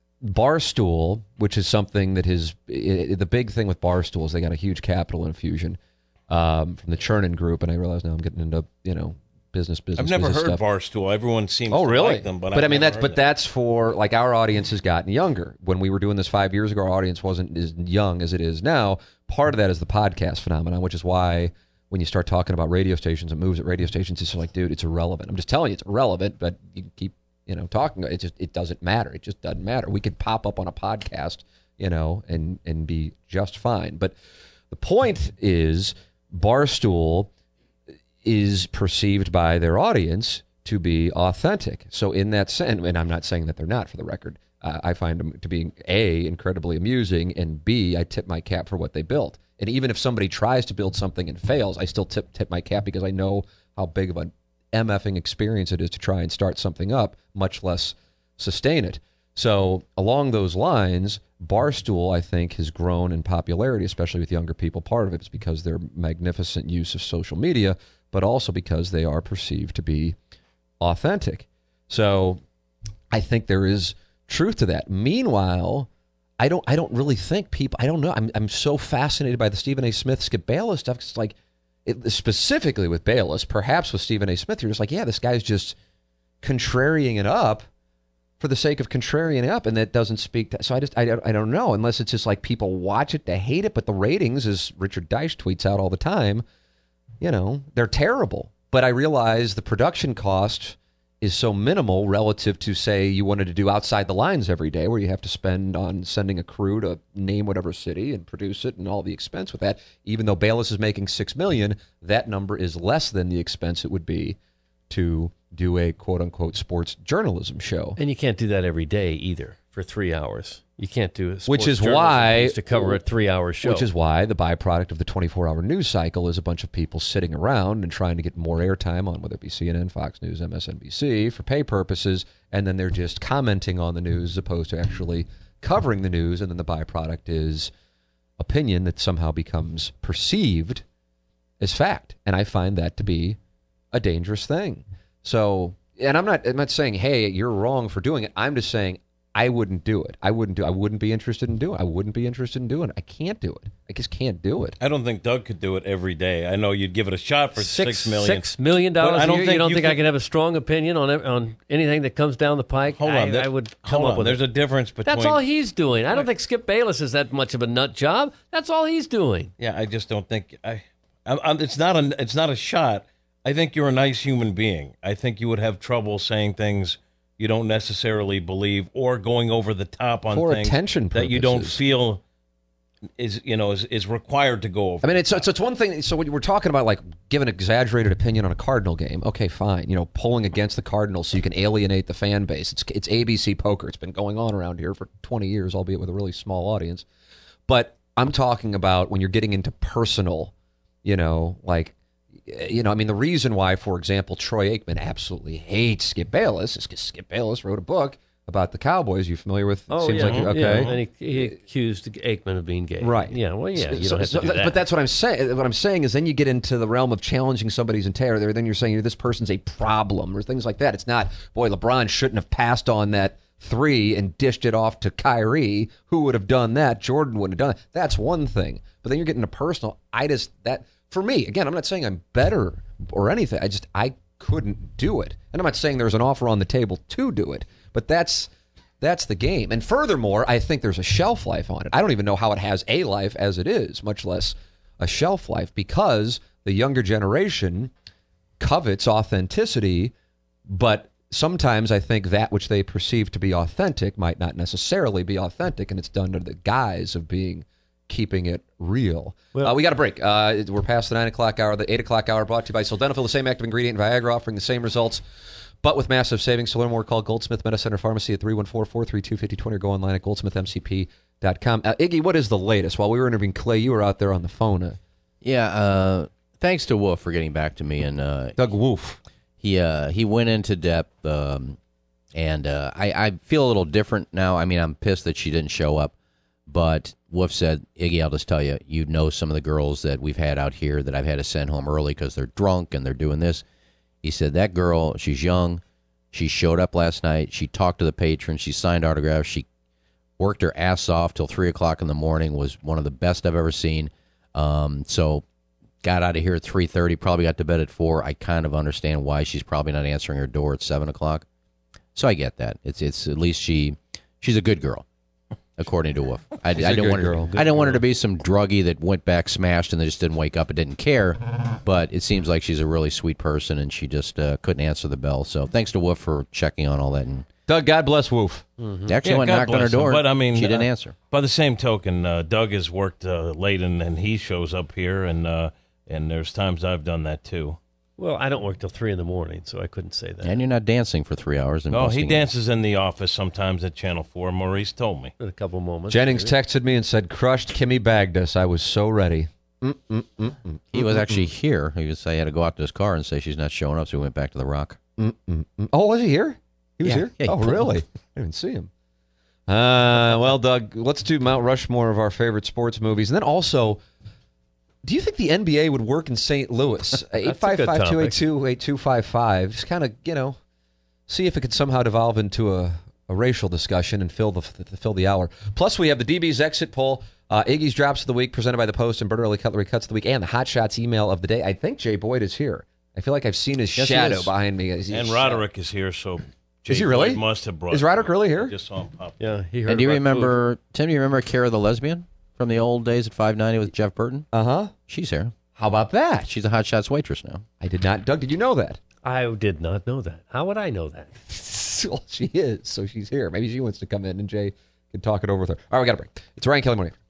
Speaker 2: Barstool, which is something that his it, the big thing with Barstool is they got a huge capital infusion um, from the Chernin Group, and I realize now I'm getting into you know business, business.
Speaker 4: I've never
Speaker 2: business
Speaker 4: heard
Speaker 2: stuff.
Speaker 4: Barstool. Everyone seems
Speaker 2: oh,
Speaker 4: to
Speaker 2: really?
Speaker 4: like them, but,
Speaker 2: but
Speaker 4: I've
Speaker 2: I mean,
Speaker 4: never
Speaker 2: that's
Speaker 4: heard
Speaker 2: but
Speaker 4: them.
Speaker 2: that's for like our audience has gotten younger. When we were doing this five years ago, our audience wasn't as young as it is now. Part of that is the podcast phenomenon, which is why when you start talking about radio stations and moves at radio stations, it's just like, dude, it's irrelevant. I'm just telling you, it's irrelevant. But you keep, you know, talking. It just it doesn't matter. It just doesn't matter. We could pop up on a podcast, you know, and and be just fine. But the point is, Barstool is perceived by their audience to be authentic. So in that sense, and I'm not saying that they're not, for the record, uh, I find them to be, A, incredibly amusing, and B, I tip my cap for what they built. And even if somebody tries to build something and fails, I still tip tip my cap because I know how big of an MFing experience it is to try and start something up, much less sustain it. So along those lines, Barstool, I think, has grown in popularity, especially with younger people. Part of it is because their magnificent use of social media, but also because they are perceived to be authentic. So I think there is truth to that. Meanwhile, I don't I don't really think people, I don't know, I'm I'm so fascinated by the Stephen A. Smith, Skip Bayless stuff. It's like, it, specifically with Bayless, perhaps with Stephen A. Smith, you're just like, yeah, this guy's just contrarian it up for the sake of contrarian it up, and that doesn't speak to, so I just, I, I don't know, unless it's just like people watch it to hate it, but the ratings, as Richard Deitch tweets out all the time, you know, they're terrible. But I realize the production cost is so minimal relative to, say, you wanted to do Outside the Lines every day, where you have to spend on sending a crew to name whatever city and produce it and all the expense with that. Even though Bayless is making six million dollars, that number is less than the expense it would be to do a quote-unquote sports journalism show.
Speaker 3: And you can't do that every day either for three hours. You can't do a sports
Speaker 2: Which is
Speaker 3: journalism
Speaker 2: why
Speaker 3: piece to cover a three-hour show.
Speaker 2: Which is why the byproduct of the twenty-four hour news cycle is a bunch of people sitting around and trying to get more airtime on whether it be C N N, Fox News, M S N B C for pay purposes, and then they're just commenting on the news as opposed to actually covering the news, and then the byproduct is opinion that somehow becomes perceived as fact. And I find that to be a dangerous thing. So, and I'm not I'm not saying, hey, you're wrong for doing it. I'm just saying I wouldn't do it. I wouldn't do I wouldn't be interested in doing it. I wouldn't be interested in doing it. I can't do it. I just can't do it.
Speaker 4: I don't think Doug could do it every day. I know you'd give it a shot for six, six million.
Speaker 3: Six million dollars.
Speaker 4: I don't
Speaker 3: a year?
Speaker 4: think
Speaker 3: you don't
Speaker 4: you
Speaker 3: think
Speaker 4: can,
Speaker 3: I can have a strong opinion on on anything that comes down the pike?
Speaker 4: Hold on,
Speaker 3: I, I would come
Speaker 4: hold
Speaker 3: up
Speaker 4: on.
Speaker 3: with
Speaker 4: There's
Speaker 3: it.
Speaker 4: a difference between.
Speaker 3: That's all he's doing. I don't think Skip Bayless is that much of a nut job. That's all he's doing.
Speaker 4: Yeah, I just don't think I. I, I it's not a. It's not a shot. I think you're a nice human being. I think you would have trouble saying things you don't necessarily believe, or going over the top on
Speaker 2: For
Speaker 4: things
Speaker 2: attention
Speaker 4: that you don't
Speaker 2: purposes.
Speaker 4: feel is you know is, is required to go over.
Speaker 2: I mean, it's, it's it's one thing. So when we're talking about like giving an exaggerated opinion on a Cardinal game, okay, fine. You know, pulling against the Cardinals so you can alienate the fan base. It's it's A B C poker. It's been going on around here for twenty years, albeit with a really small audience. But I'm talking about when you're getting into personal, you know, like. You know, I mean, the reason why, for example, Troy Aikman absolutely hates Skip Bayless is because Skip Bayless wrote a book about the Cowboys. You familiar with?
Speaker 3: Oh,
Speaker 2: seems
Speaker 3: yeah.
Speaker 2: like you're- okay.
Speaker 3: Yeah, and he, he accused Aikman of being gay.
Speaker 2: Right.
Speaker 3: Yeah, well, yeah, you
Speaker 2: So-
Speaker 3: don't have
Speaker 2: so-
Speaker 3: to do that.
Speaker 2: But that's what I'm saying. What I'm saying is then you get into the realm of challenging somebody's integrity. Then you're saying this person's a problem or things like that. It's not, boy, LeBron shouldn't have passed on that three and dished it off to Kyrie. Who would have done that? Jordan wouldn't have done it. That's one thing. But then you're getting to personal. I just, that, for me, again, I'm not saying I'm better or anything. I just, I couldn't do it. And I'm not saying there's an offer on the table to do it. But that's, that's the game. And furthermore, I think there's a shelf life on it. I don't even know how it has a life as it is, much less a shelf life, because the younger generation covets authenticity, but sometimes I think that which they perceive to be authentic might not necessarily be authentic, and it's done under the guise of being keeping it real.
Speaker 3: Well-
Speaker 2: uh, we got a break. Uh, we're past the nine o'clock hour. The eight o'clock hour brought to you by Sildenafil, the same active ingredient in Viagra, offering the same results, but with massive savings. To learn more, call Goldsmith Medicine Pharmacy at three one four, four three two, five zero two zero or go online at goldsmith m c p dot com. Uh, Iggy, what is the latest? While we were interviewing Clay, you were out there on the phone. Uh,
Speaker 6: Yeah, uh, thanks to Wolf for getting back to me. And uh,
Speaker 2: Doug Wolf.
Speaker 6: he uh, he went into depth, um, and uh, I, I feel a little different now. I mean, I'm pissed that she didn't show up, but Wolf said, Iggy, I'll just tell you, you know some of the girls that we've had out here that I've had to send home early because they're drunk and they're doing this. He said, that girl, she's young. She showed up last night. She talked to the patrons. She signed autographs. She worked her ass off till three o'clock in the morning, was one of the best I've ever seen. Um, so got out of here at three thirty, probably got to bed at four. I kind of understand why she's probably not answering her door at seven o'clock. So I get that. It's it's at least she she's a good girl, according to Wolf. I, I didn't want her.
Speaker 2: girl.
Speaker 6: I didn't want her to be some druggie that went back smashed and then just didn't wake up and didn't care. But it seems like she's a really sweet person, and she just uh, couldn't answer the bell. So thanks to Wolf for checking on all that. And
Speaker 2: Doug, God bless Wolf.
Speaker 6: mm-hmm. They actually
Speaker 4: Yeah,
Speaker 6: went
Speaker 4: God
Speaker 6: and knocked on her
Speaker 4: bless him.
Speaker 6: door,
Speaker 4: But I mean,
Speaker 6: she didn't
Speaker 4: uh,
Speaker 6: answer.
Speaker 4: By the same token, uh, Doug has worked uh, late, and, and he shows up here, and uh, and there's times I've done that too.
Speaker 3: Well, I don't work till three in the morning, so I couldn't say that.
Speaker 6: And you're not dancing for three hours. And
Speaker 4: No, he
Speaker 6: busting-
Speaker 4: dances in the office sometimes at Channel Four. Maurice told me.
Speaker 3: In a couple moments.
Speaker 2: Jennings
Speaker 3: maybe.
Speaker 2: texted me and said, crushed, Kimmy bagged us. I was so ready. Mm-mm-mm-mm.
Speaker 6: He was actually here. He was. I had to go out to his car and say she's not showing up, so we went back to the Rock.
Speaker 2: Mm-mm-mm. Oh, was he here? He was
Speaker 6: Yeah.
Speaker 2: here?
Speaker 6: Yeah, he
Speaker 2: oh,
Speaker 6: pulled
Speaker 2: really?
Speaker 6: up.
Speaker 2: I didn't see him. Uh, well, Doug, let's do Mount Rushmore of our favorite sports movies. And then also, do you think the N B A would work in Saint Louis? eight five five, two eight two, eight two five five. Just kind of, you know, see if it could somehow devolve into a, a racial discussion and fill the fill the hour. Plus, we have the D B's exit poll, uh, Iggy's Drops of the Week presented by the Post, and Berta Early Cutlery Cuts of the Week, and the Hot Shots email of the day. I think Jay Boyd is here. I feel like I've seen his
Speaker 6: Yes, he
Speaker 2: shadow
Speaker 6: is.
Speaker 2: behind me. Is he
Speaker 4: And
Speaker 2: a
Speaker 4: Roderick is here, so Jay
Speaker 2: Is he really?
Speaker 4: Boyd must have brought.
Speaker 2: Is Roderick
Speaker 4: him.
Speaker 2: really here?
Speaker 4: I just saw him pop.
Speaker 3: Yeah, he heard
Speaker 6: And do you
Speaker 3: about
Speaker 6: remember, Tim, do you remember Kara the lesbian from the old days at five ninety with Jeff Burton?
Speaker 2: Uh-huh.
Speaker 6: She's here.
Speaker 2: How about that?
Speaker 6: She's a Hot Shots waitress now.
Speaker 2: I did not. Doug, did you know that?
Speaker 3: food. I did not know that. How would I know that?
Speaker 2: Well, she is, so she's here. Maybe she wants to come in and Jay can talk it over with her. All right, we got a break. It's Ryan Kelly Morning.